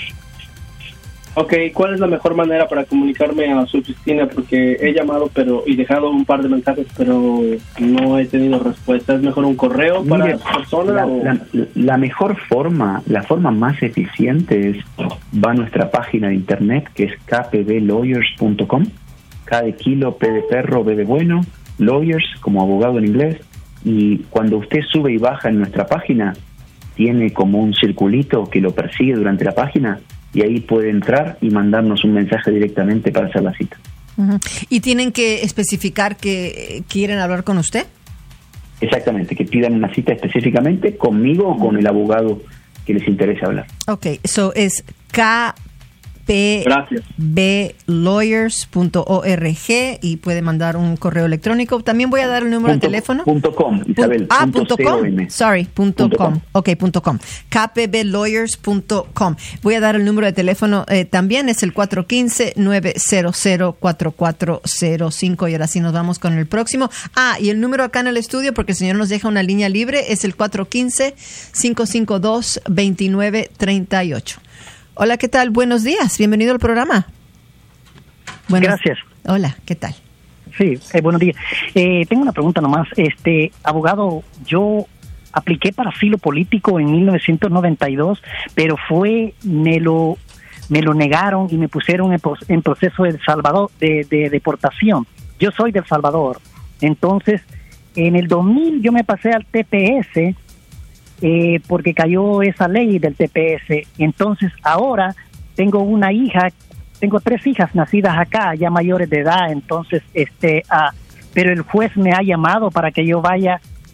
Ok, ¿cuál es la mejor manera para comunicarme a su oficina? Porque he llamado pero y dejado un par de mensajes, pero no he tenido respuesta. ¿Es mejor un correo para Mire, persona? La, o... la, la mejor forma, la forma más eficiente es, va a nuestra página de internet, que es k p b lawyers punto com, K de kilo, P de perro, B de bueno, lawyers, como abogado en inglés, y cuando usted sube y baja en nuestra página, tiene como un circulito que lo persigue durante la página, y ahí puede entrar y mandarnos un mensaje directamente para hacer la cita. Uh-huh. ¿Y tienen que especificar que quieren hablar con usted? Exactamente, que pidan una cita específicamente conmigo o con el abogado que les interese hablar. Ok, so es K P B lawyers punto org y puede mandar un correo electrónico. También voy a dar el número punto, de teléfono. Punto com, Isabel. Ah, punto punto com. com. Sorry, punto, punto com. com. Ok, punto com. k p b lawyers punto com. Voy a dar el número de teléfono eh, también. Es el cuatro uno cinco, nueve cero cero, cuatro cuatro cero cinco. Y ahora sí nos vamos con el próximo. Ah, y el número acá en el estudio, porque el señor nos deja una línea libre, es el cuatro uno cinco, cinco cinco dos, dos nueve tres ocho. Hola, ¿qué tal? Buenos días. Bienvenido al programa. Buenos... Gracias. Hola, ¿qué tal? Sí, eh, buenos días. Eh, tengo una pregunta nomás. Este, abogado, yo apliqué para asilo político en mil novecientos noventa y dos, pero fue, me lo, me lo negaron y me pusieron en, en proceso de Salvador, de, de deportación. Yo soy de El Salvador. Entonces, en el dos mil yo me pasé al T P S, Eh, porque cayó esa ley del T P S. Entonces ahora tengo una hija, tengo tres hijas nacidas acá, ya mayores de edad, entonces este, ah, pero el juez me ha llamado para que yo vaya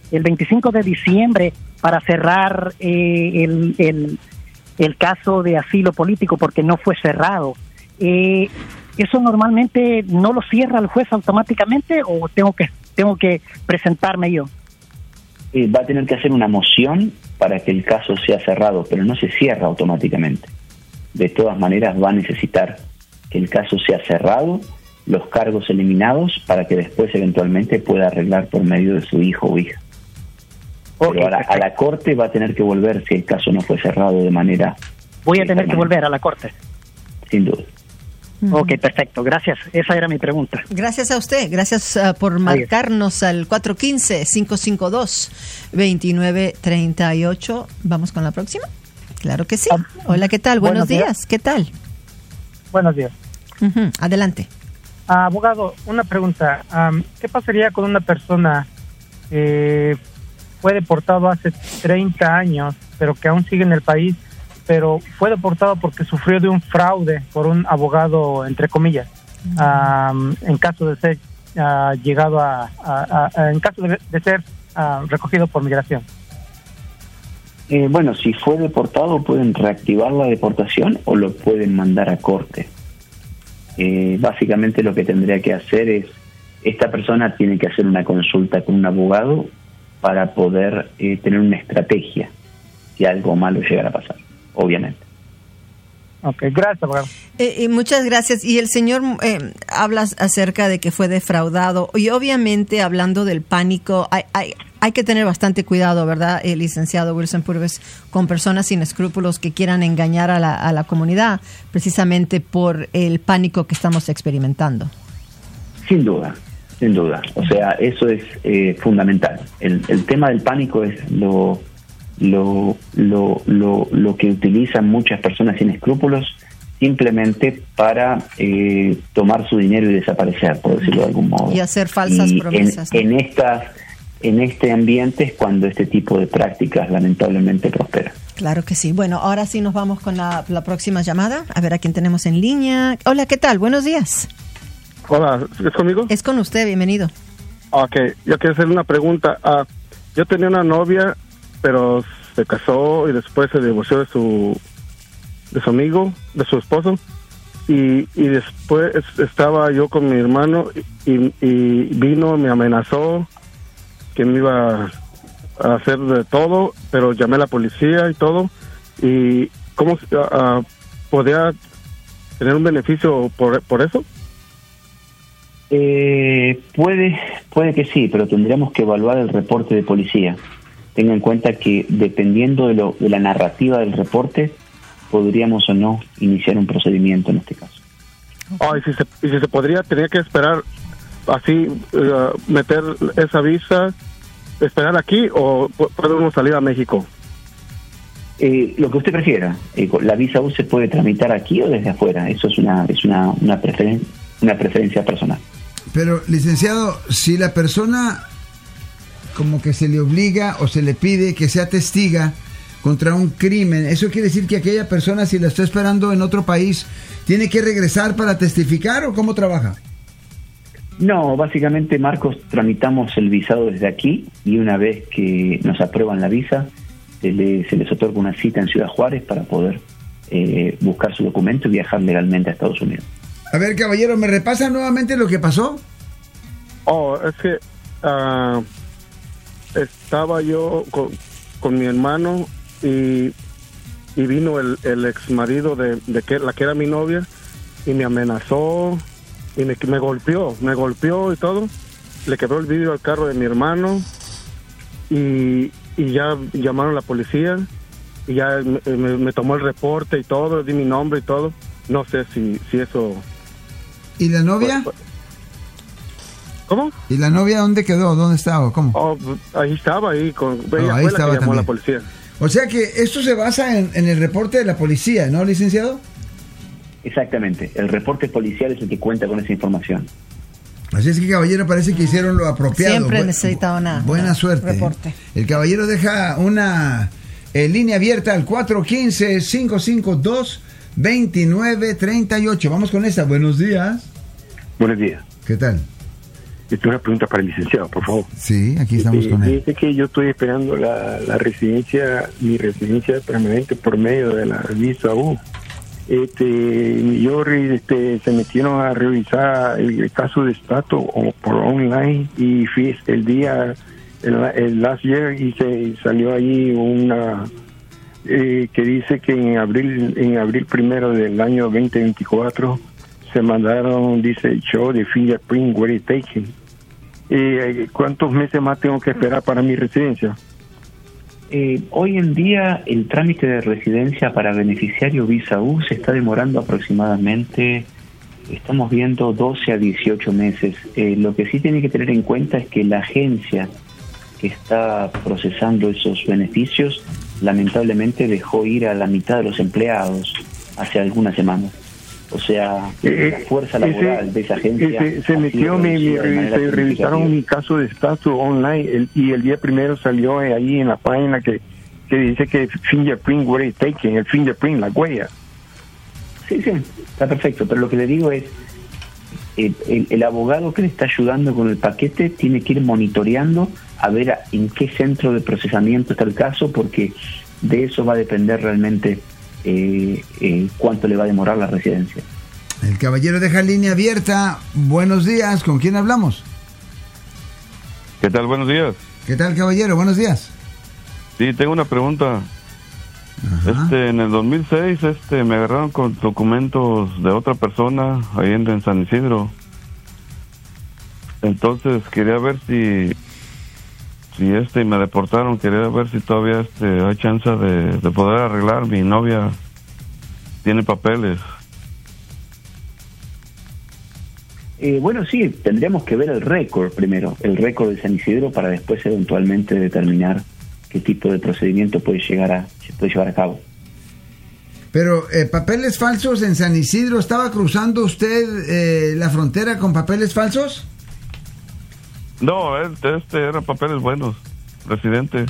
el veinticinco de diciembre para cerrar eh, el, el, el caso de asilo político porque no fue cerrado. Eh, ¿Eso normalmente no lo cierra el juez automáticamente o tengo que tengo que presentarme yo? Eh, va a tener que hacer una moción para que el caso sea cerrado, pero no se cierra automáticamente. De todas maneras va a necesitar que el caso sea cerrado, los cargos eliminados, para que después eventualmente pueda arreglar por medio de su hijo o hija. Okay, pero a la, a la corte va a tener que volver si el caso no fue cerrado de manera... Voy a tener que volver a la corte. Sin duda. Ok, perfecto, gracias. Esa era mi pregunta. Gracias a usted, gracias uh, por marcarnos al cuatro uno cinco, cinco cinco dos, dos nueve tres ocho. ¿Vamos con la próxima? Claro que sí. Hola, ¿qué tal? Buenos, Buenos días. días, ¿qué tal? Buenos días. Uh-huh. Adelante. Uh, abogado, una pregunta. Um, ¿Qué pasaría con una persona que fue deportado hace treinta años, pero que aún sigue en el país, pero fue deportado porque sufrió de un fraude por un abogado, entre comillas, um, en caso de ser uh, llegado a, a, a, en caso de, de ser uh, recogido por migración? Eh, bueno, si fue deportado pueden reactivar la deportación o lo pueden mandar a corte. Eh, básicamente lo que tendría que hacer es, esta persona tiene que hacer una consulta con un abogado para poder eh, tener una estrategia si algo malo llegara a pasar, obviamente. Ok, gracias, abogado. Eh, eh, muchas gracias. Y el señor eh, habla acerca de que fue defraudado. Y obviamente, hablando del pánico, hay, hay, hay que tener bastante cuidado, ¿verdad, el licenciado Wilson Purves, con personas sin escrúpulos que quieran engañar a la, a la comunidad, precisamente por el pánico que estamos experimentando? Sin duda, sin duda. O sea, eso es eh, fundamental. El, el tema del pánico es lo... Lo, lo, lo, lo que utilizan muchas personas sin escrúpulos simplemente para eh, tomar su dinero y desaparecer, por decirlo de algún modo. Y hacer falsas y promesas. En, ¿no? en, estas, en este ambiente es cuando este tipo de prácticas lamentablemente prosperan. Claro que sí. Bueno, ahora sí nos vamos con la, la próxima llamada. A ver a quién tenemos en línea. Hola, ¿qué tal? Buenos días. Hola, ¿es conmigo? Es con usted, bienvenido. Ok, yo quiero hacer una pregunta. Uh, yo tenía una novia, pero se casó y después se divorció de su de su amigo, de su esposo, y, y después estaba yo con mi hermano y, y vino, me amenazó que me iba a hacer de todo, pero llamé a la policía y todo. Y ¿cómo uh, podía tener un beneficio por, por eso? Eh, puede, puede que sí, pero tendríamos que evaluar el reporte de policía. Tenga en cuenta que dependiendo de, lo, de la narrativa del reporte, podríamos o no iniciar un procedimiento en este caso. Oh, y, si se, y si se podría, tenía que esperar así, uh, meter esa visa, esperar aquí o podemos salir a México. Eh, lo que usted prefiera. Eh, la visa U se puede tramitar aquí o desde afuera. Eso es una es una una, preferen- una preferencia personal. Pero, licenciado, si la persona como que se le obliga o se le pide que sea testiga contra un crimen, ¿eso quiere decir que aquella persona, si la está esperando en otro país, tiene que regresar para testificar o cómo trabaja? No, básicamente, Marcos, tramitamos el visado desde aquí y una vez que nos aprueban la visa, se, le, se les otorga una cita en Ciudad Juárez para poder eh, buscar su documento y viajar legalmente a Estados Unidos. A ver, caballero, ¿me repasa nuevamente lo que pasó? Oh, es que uh, estaba yo con, con mi hermano y, y vino el, el ex marido de, de que, la que era mi novia y me amenazó y me, me golpeó, me golpeó y todo. Le quebró el vidrio al carro de mi hermano y, y ya llamaron a la policía y ya me, me, me tomó el reporte y todo, di mi nombre y todo. No sé si, si eso... ¿Y la novia? ¿Cómo? ¿Y la novia dónde quedó? ¿Dónde estaba? ¿Cómo? Oh, ahí estaba, ahí con oh, ella ahí fue estaba la que llamó también. a la policía. O sea que esto se basa en, en el reporte de la policía, ¿no, licenciado? Exactamente, el reporte policial es el que cuenta con esa información. Así es que, caballero, parece que hicieron lo apropiado. Siempre Bu- necesita una Buena una suerte. reporte. El caballero deja una eh, línea abierta al cuatro uno cinco, cinco cinco dos, dos nueve tres ocho. Vamos con esta. Buenos días. Buenos días. ¿Qué tal? Esto es una pregunta para el licenciado, por favor. Sí, aquí estamos eh, con él. Dice que yo estoy esperando la, la residencia, mi residencia permanente por medio de la visa U. Este, yo este, se metieron a revisar el, el caso de estatus o por online y fui el día, el, el last year, y se salió ahí una eh, que dice que en abril, en abril primero del año veinte veinticuatro se mandaron, dice, show de fingerprint where it's taken. Eh, ¿Cuántos meses más tengo que esperar para mi residencia? Eh, hoy en día el trámite de residencia para beneficiario Visa U se está demorando aproximadamente, estamos viendo doce a dieciocho meses. Eh, lo que sí tiene que tener en cuenta es que la agencia que está procesando esos beneficios lamentablemente dejó ir a la mitad de los empleados hace algunas semanas. O sea, eh, la fuerza laboral ese, de esa agencia ese, se metió, mi, mi, se revisaron mi caso de estatus online el, y el día primero salió ahí en la página que, que dice que fingerprint where it's taken, el fingerprint, la huella. Sí, sí, está perfecto, pero lo que le digo es, el, el, el abogado que le está ayudando con el paquete tiene que ir monitoreando a ver a, en qué centro de procesamiento está el caso, porque de eso va a depender realmente Eh, eh, cuánto le va a demorar la residencia. El caballero deja línea abierta. Buenos días, ¿con quién hablamos? ¿Qué tal? Buenos días. ¿Qué tal, caballero? Buenos días. Sí, tengo una pregunta. Ajá. Este, en el dos mil seis, este, me agarraron con documentos de otra persona ahí en, en San Isidro. Entonces quería ver si si este me deportaron, quería ver si todavía este hay chance de, de poder arreglar. Mi novia tiene papeles. Eh, bueno, sí, tendríamos que ver el récord primero, el récord de San Isidro, para después eventualmente determinar qué tipo de procedimiento puede llegar a se puede llevar a cabo. Pero eh, papeles falsos en San Isidro, ¿estaba cruzando usted eh, la frontera con papeles falsos? No, este, este eran papeles buenos, residentes.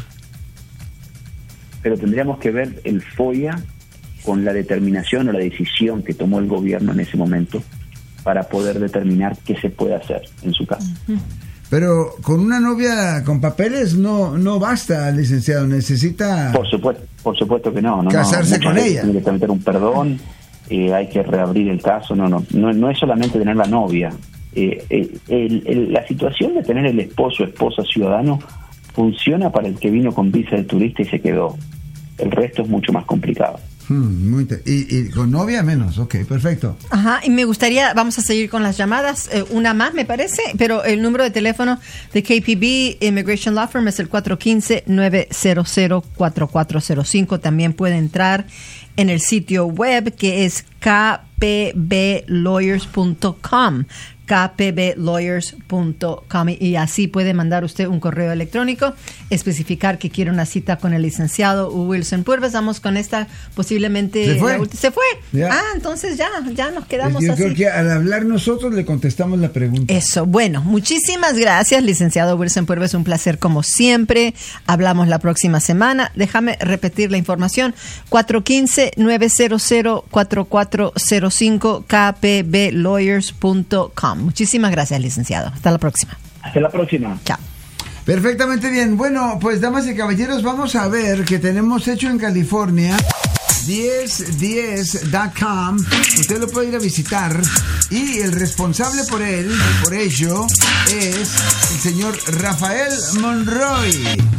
Pero tendríamos que ver el FOIA con la determinación o la decisión que tomó el gobierno en ese momento para poder determinar qué se puede hacer en su caso. Pero con una novia con papeles no no basta, licenciado, necesita... Por supuesto, por supuesto que no. no casarse no, con ella. Tiene que tramitar un perdón, eh, hay que reabrir el caso, no, no, no, no es solamente tener la novia. Eh, el, el, el, la situación de tener el esposo, esposa, ciudadano, funciona para el que vino con visa de turista y se quedó. El resto es mucho más complicado. Hmm, muy te- y, y con novia menos, ok, perfecto. Ajá, y me gustaría, vamos a seguir con las llamadas, eh, una más me parece, pero el número de teléfono de K P B Immigration Law Firm es el cuatro uno cinco, nueve cero cero, cuatro cuatro cero cinco. También puede entrar en el sitio web que es k p b lawyers punto com. k p b lawyers punto com, y así puede mandar usted un correo electrónico, especificar que quiere una cita con el licenciado Wilson Purves. Vamos con esta posiblemente... ¿Se fue? la ulti- ¿Se fue? Ya. Ah, entonces ya, ya nos quedamos Yo así. creo que al hablar nosotros le contestamos la pregunta. Eso, bueno, muchísimas gracias, licenciado Wilson Purves, un placer como siempre. Hablamos la próxima semana. Déjame repetir la información. cuatro uno cinco, nueve cero cero, cuatro cuatro cero cinco, k p b lawyers punto com. Muchísimas gracias, licenciado. Hasta la próxima. Hasta la próxima. Chao. Perfectamente bien. Bueno, pues damas y caballeros, vamos a ver que tenemos hecho en California diez diez punto com. Usted lo puede ir a visitar y el responsable por él, por ello, es el señor Rafael Monroy.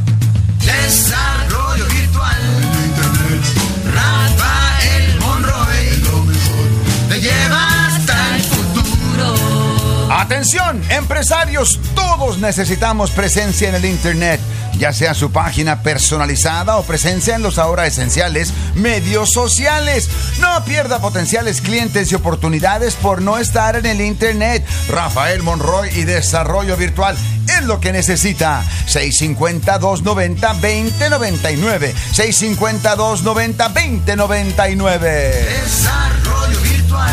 Desarrollo virtual. Rafael Monroy te lleva hasta el futuro. Atención, empresarios, todos necesitamos presencia en el Internet, ya sea su página personalizada o presencia en los ahora esenciales medios sociales. No pierda potenciales clientes y oportunidades por no estar en el Internet. Rafael Monroy y Desarrollo Virtual es lo que necesita. seis cinco cero, dos nueve cero, dos cero nueve nueve. seis cinco cero, dos nueve cero, dos cero nueve nueve. Desarrollo virtual.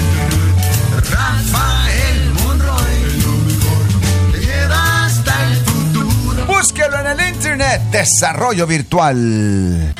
Rafael Monroy te lleva hasta el futuro. Búsquelo en el Internet. Desarrollo Virtual.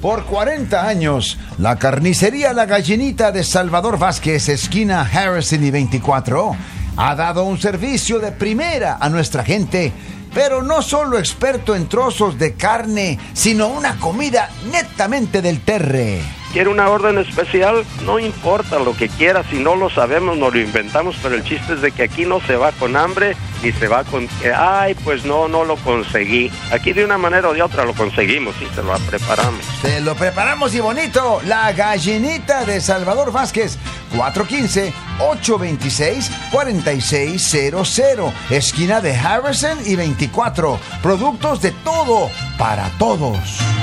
Por cuarenta años, la carnicería La Gallinita de Salvador Vázquez, esquina Harrison y veinticuatro, ha dado un servicio de primera a nuestra gente, pero no solo experto en trozos de carne, sino una comida netamente del terre. ¿Quiere una orden especial? No importa lo que quiera, si no lo sabemos, nos lo inventamos, pero el chiste es de que aquí no se va con hambre, ni se va con que, ay, pues no, no lo conseguí. Aquí de una manera o de otra lo conseguimos y se lo preparamos. Se lo preparamos y bonito. La Gallinita de Salvador Vázquez, cuatro uno cinco, ocho dos seis, cuatro seis cero cero, esquina de Harrison y veinticuatro. Productos de todo, para todos.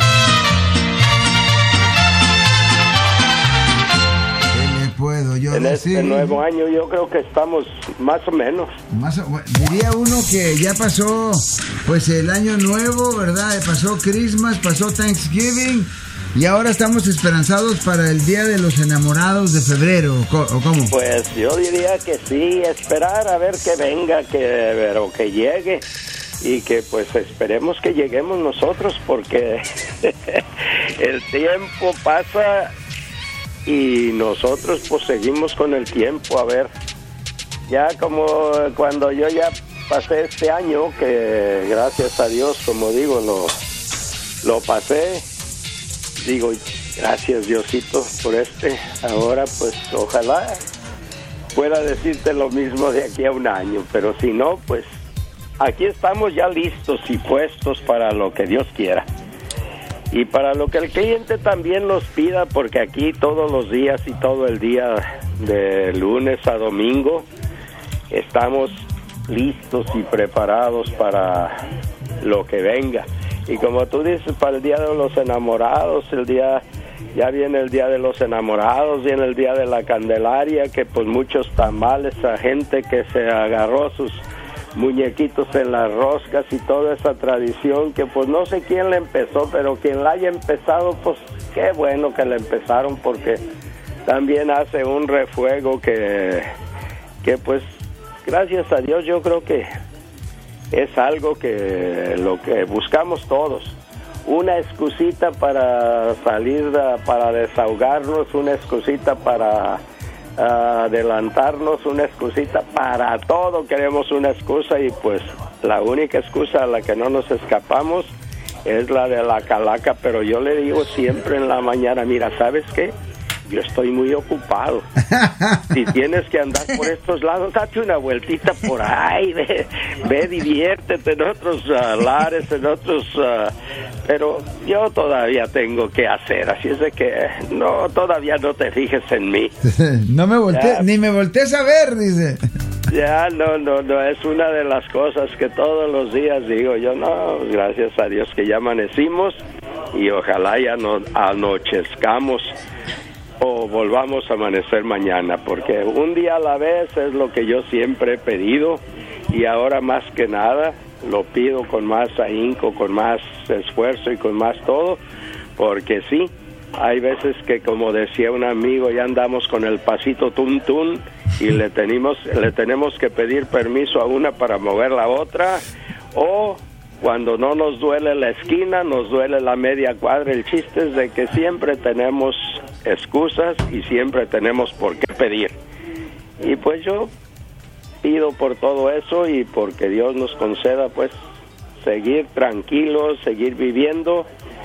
Puedo yo en decir, este nuevo año yo creo que estamos más o menos. Más o, diría uno que ya pasó pues el año nuevo, ¿verdad? Pasó Christmas, pasó Thanksgiving y ahora estamos esperanzados para el Día de los Enamorados de febrero, ¿o cómo? Pues yo diría que sí, esperar a ver que venga, que pero que llegue y que pues esperemos que lleguemos nosotros porque el tiempo pasa y nosotros pues seguimos con el tiempo. A ver, ya como cuando yo ya pasé este año, que gracias a Dios, como digo, lo, lo pasé, digo, gracias Diosito por este, ahora pues ojalá pueda decirte lo mismo de aquí a un año, pero si no, pues aquí estamos ya listos y puestos para lo que Dios quiera. Y para lo que el cliente también nos pida, porque aquí todos los días y todo el día, de lunes a domingo, estamos listos y preparados para lo que venga. Y como tú dices, para el Día de los Enamorados, el día, ya viene el Día de los Enamorados, viene el Día de la Candelaria, que pues muchos tamales, a gente que se agarró sus muñequitos en las roscas y toda esa tradición que pues no sé quién la empezó, pero quien la haya empezado, pues qué bueno que la empezaron, porque también hace un refuego que, que pues gracias a Dios yo creo que es algo que lo que buscamos todos, una excusita para salir, para desahogarnos, una excusita para Uh, adelantarnos, una excusita para todo, queremos una excusa y pues la única excusa a la que no nos escapamos es la de la calaca, pero yo le digo siempre en la mañana, mira, ¿sabes qué? Yo estoy muy ocupado. Si tienes que andar por estos lados, date una vueltita por ahí, ve, ve diviértete en otros uh, lares, en otros... Uh, pero yo todavía tengo que hacer, así es de que no, todavía no te fijes en mí. No me voltees, ni me voltees a ver, dice. Ya, no, no, no, es una de las cosas que todos los días digo yo, no, gracias a Dios que ya amanecimos y ojalá ya no anochezcamos o volvamos a amanecer mañana, porque un día a la vez es lo que yo siempre he pedido y ahora más que nada lo pido con más ahínco, con más esfuerzo y con más todo, porque sí, hay veces que como decía un amigo, ya andamos con el pasito tun tun y le tenemos, le tenemos que pedir permiso a una para mover la otra, o cuando no nos duele la esquina, nos duele la media cuadra. El chiste es de que siempre tenemos excusas y siempre tenemos por qué pedir. Y pues yo pido por todo eso y porque Dios nos conceda pues seguir tranquilos, seguir viviendo.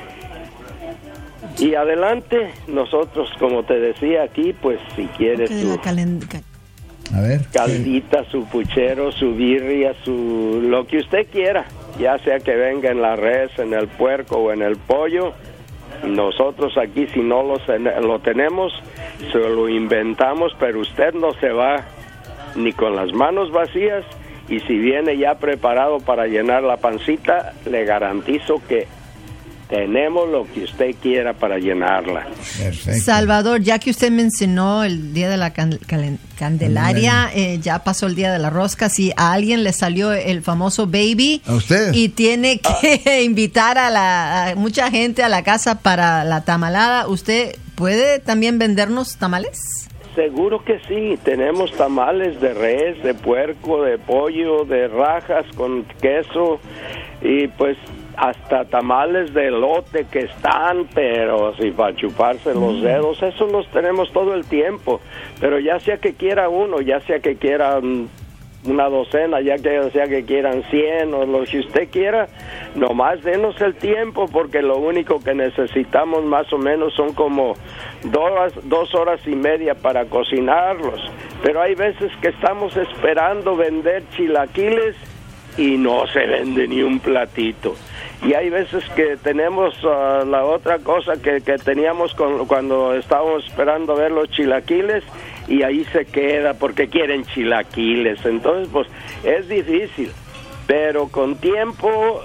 Y adelante, nosotros, como te decía aquí, pues si quieres su a ver, caldita, su puchero, su birria, su lo que usted quiera, ya sea que venga en la res, en el puerco o en el pollo, nosotros aquí si no lo, lo tenemos, se lo inventamos, pero usted no se va ni con las manos vacías, y si viene ya preparado para llenar la pancita, le garantizo que tenemos lo que usted quiera para llenarla. Perfecto. Salvador, ya que usted mencionó el Día de la can can Candelaria, eh, ya pasó el Día de la Rosca, si a alguien le salió el famoso baby ¿A usted? y tiene que ah. invitar a, la, a mucha gente a la casa para la tamalada, ¿usted puede también vendernos tamales? Seguro que sí, tenemos tamales de res, de puerco, de pollo, de rajas con queso, y pues hasta tamales de elote que están, pero si para chuparse los dedos, eso los tenemos todo el tiempo, pero ya sea que quiera uno, ya sea que quieran una docena, ya que sea que quieran cien o lo que usted quiera, nomás denos el tiempo, porque lo único que necesitamos más o menos son como dos, dos horas y media para cocinarlos, pero hay veces que estamos esperando vender chilaquiles y no se vende ni un platito. Y hay veces que tenemos uh, la otra cosa que, que teníamos con, cuando estábamos esperando ver los chilaquiles, y ahí se queda porque quieren chilaquiles. Entonces, pues, es difícil, pero con tiempo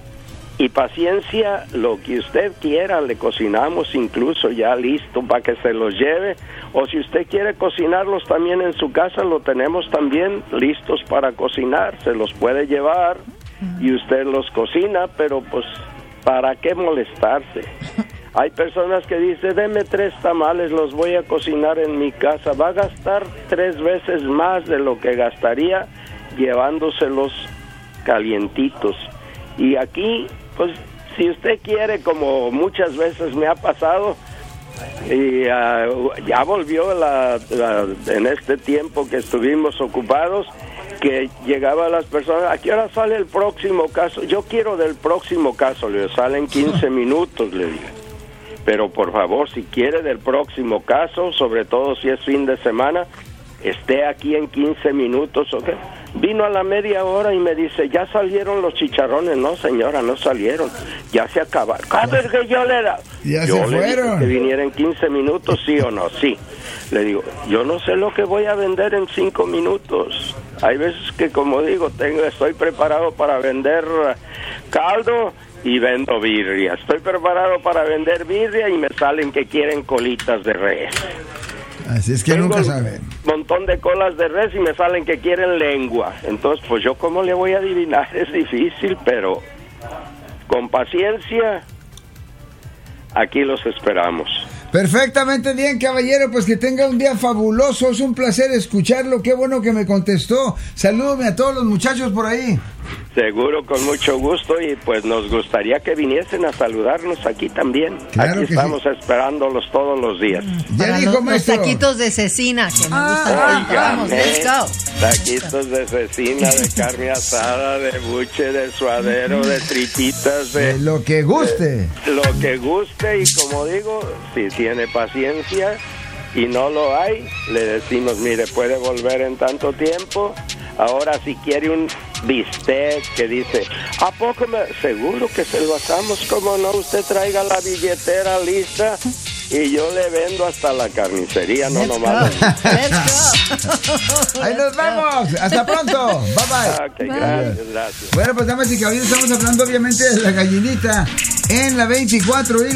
y paciencia, lo que usted quiera, le cocinamos incluso ya listo para que se los lleve, o si usted quiere cocinarlos también en su casa, lo tenemos también listos para cocinar, se los puede llevar y usted los cocina, pero pues, ¿para qué molestarse? Hay personas que dicen, deme tres tamales, los voy a cocinar en mi casa. Va a gastar tres veces más de lo que gastaría llevándoselos calientitos. Y aquí, pues, si usted quiere, como muchas veces me ha pasado, y uh, ya volvió la, la, en este tiempo que estuvimos ocupados, que llegaban las personas, ¿a qué hora sale el próximo caso? Yo quiero del próximo caso, le salen quince minutos, le digo. Pero por favor, si quiere del próximo caso, sobre todo si es fin de semana, esté aquí en quince minutos, ¿ok? Vino a la media hora y me dice, ¿ya salieron los chicharrones? No, señora, no salieron, ya se acabaron. ¿Qué que yo le da? Ya yo se le fueron. dije que viniera en quince minutos, ¿sí o no? Sí. Le digo, yo no sé lo que voy a vender en cinco minutos. Hay veces que, como digo, tengo, estoy preparado para vender caldo y vendo birria. Estoy preparado para vender birria y me salen que quieren colitas de res. Así es que Tengo nunca un saben. montón de colas de res y me salen que quieren lengua. Entonces, pues yo cómo le voy a adivinar, es difícil, pero con paciencia aquí los esperamos. Perfectamente bien, caballero, pues que tenga un día fabuloso, es un placer escucharlo, qué bueno que me contestó. Salúdame a todos los muchachos por ahí. Seguro, con mucho gusto, y pues nos gustaría que viniesen a saludarnos aquí también. Claro aquí que estamos esperándolos todos los días. Para los, los taquitos de cecina, que me gustan tanto. Vamos, let's go. Taquitos de cecina, de carne asada, de buche, de suadero, de tripitas, de, de lo que guste. De, lo que guste, y como digo, si tiene paciencia y no lo hay, le decimos, mire, puede volver en tanto tiempo. Ahora, si quiere un bistec, que dice, ¿a poco me...? Seguro que se lo hacemos, como no, usted traiga la billetera lista y yo le vendo hasta la carnicería, no nomás. Ahí nos vemos, hasta pronto, bye bye. Okay, gracias, gracias. Bueno, pues damas y caballeros, estamos hablando obviamente de la gallinita en la veinticuatro y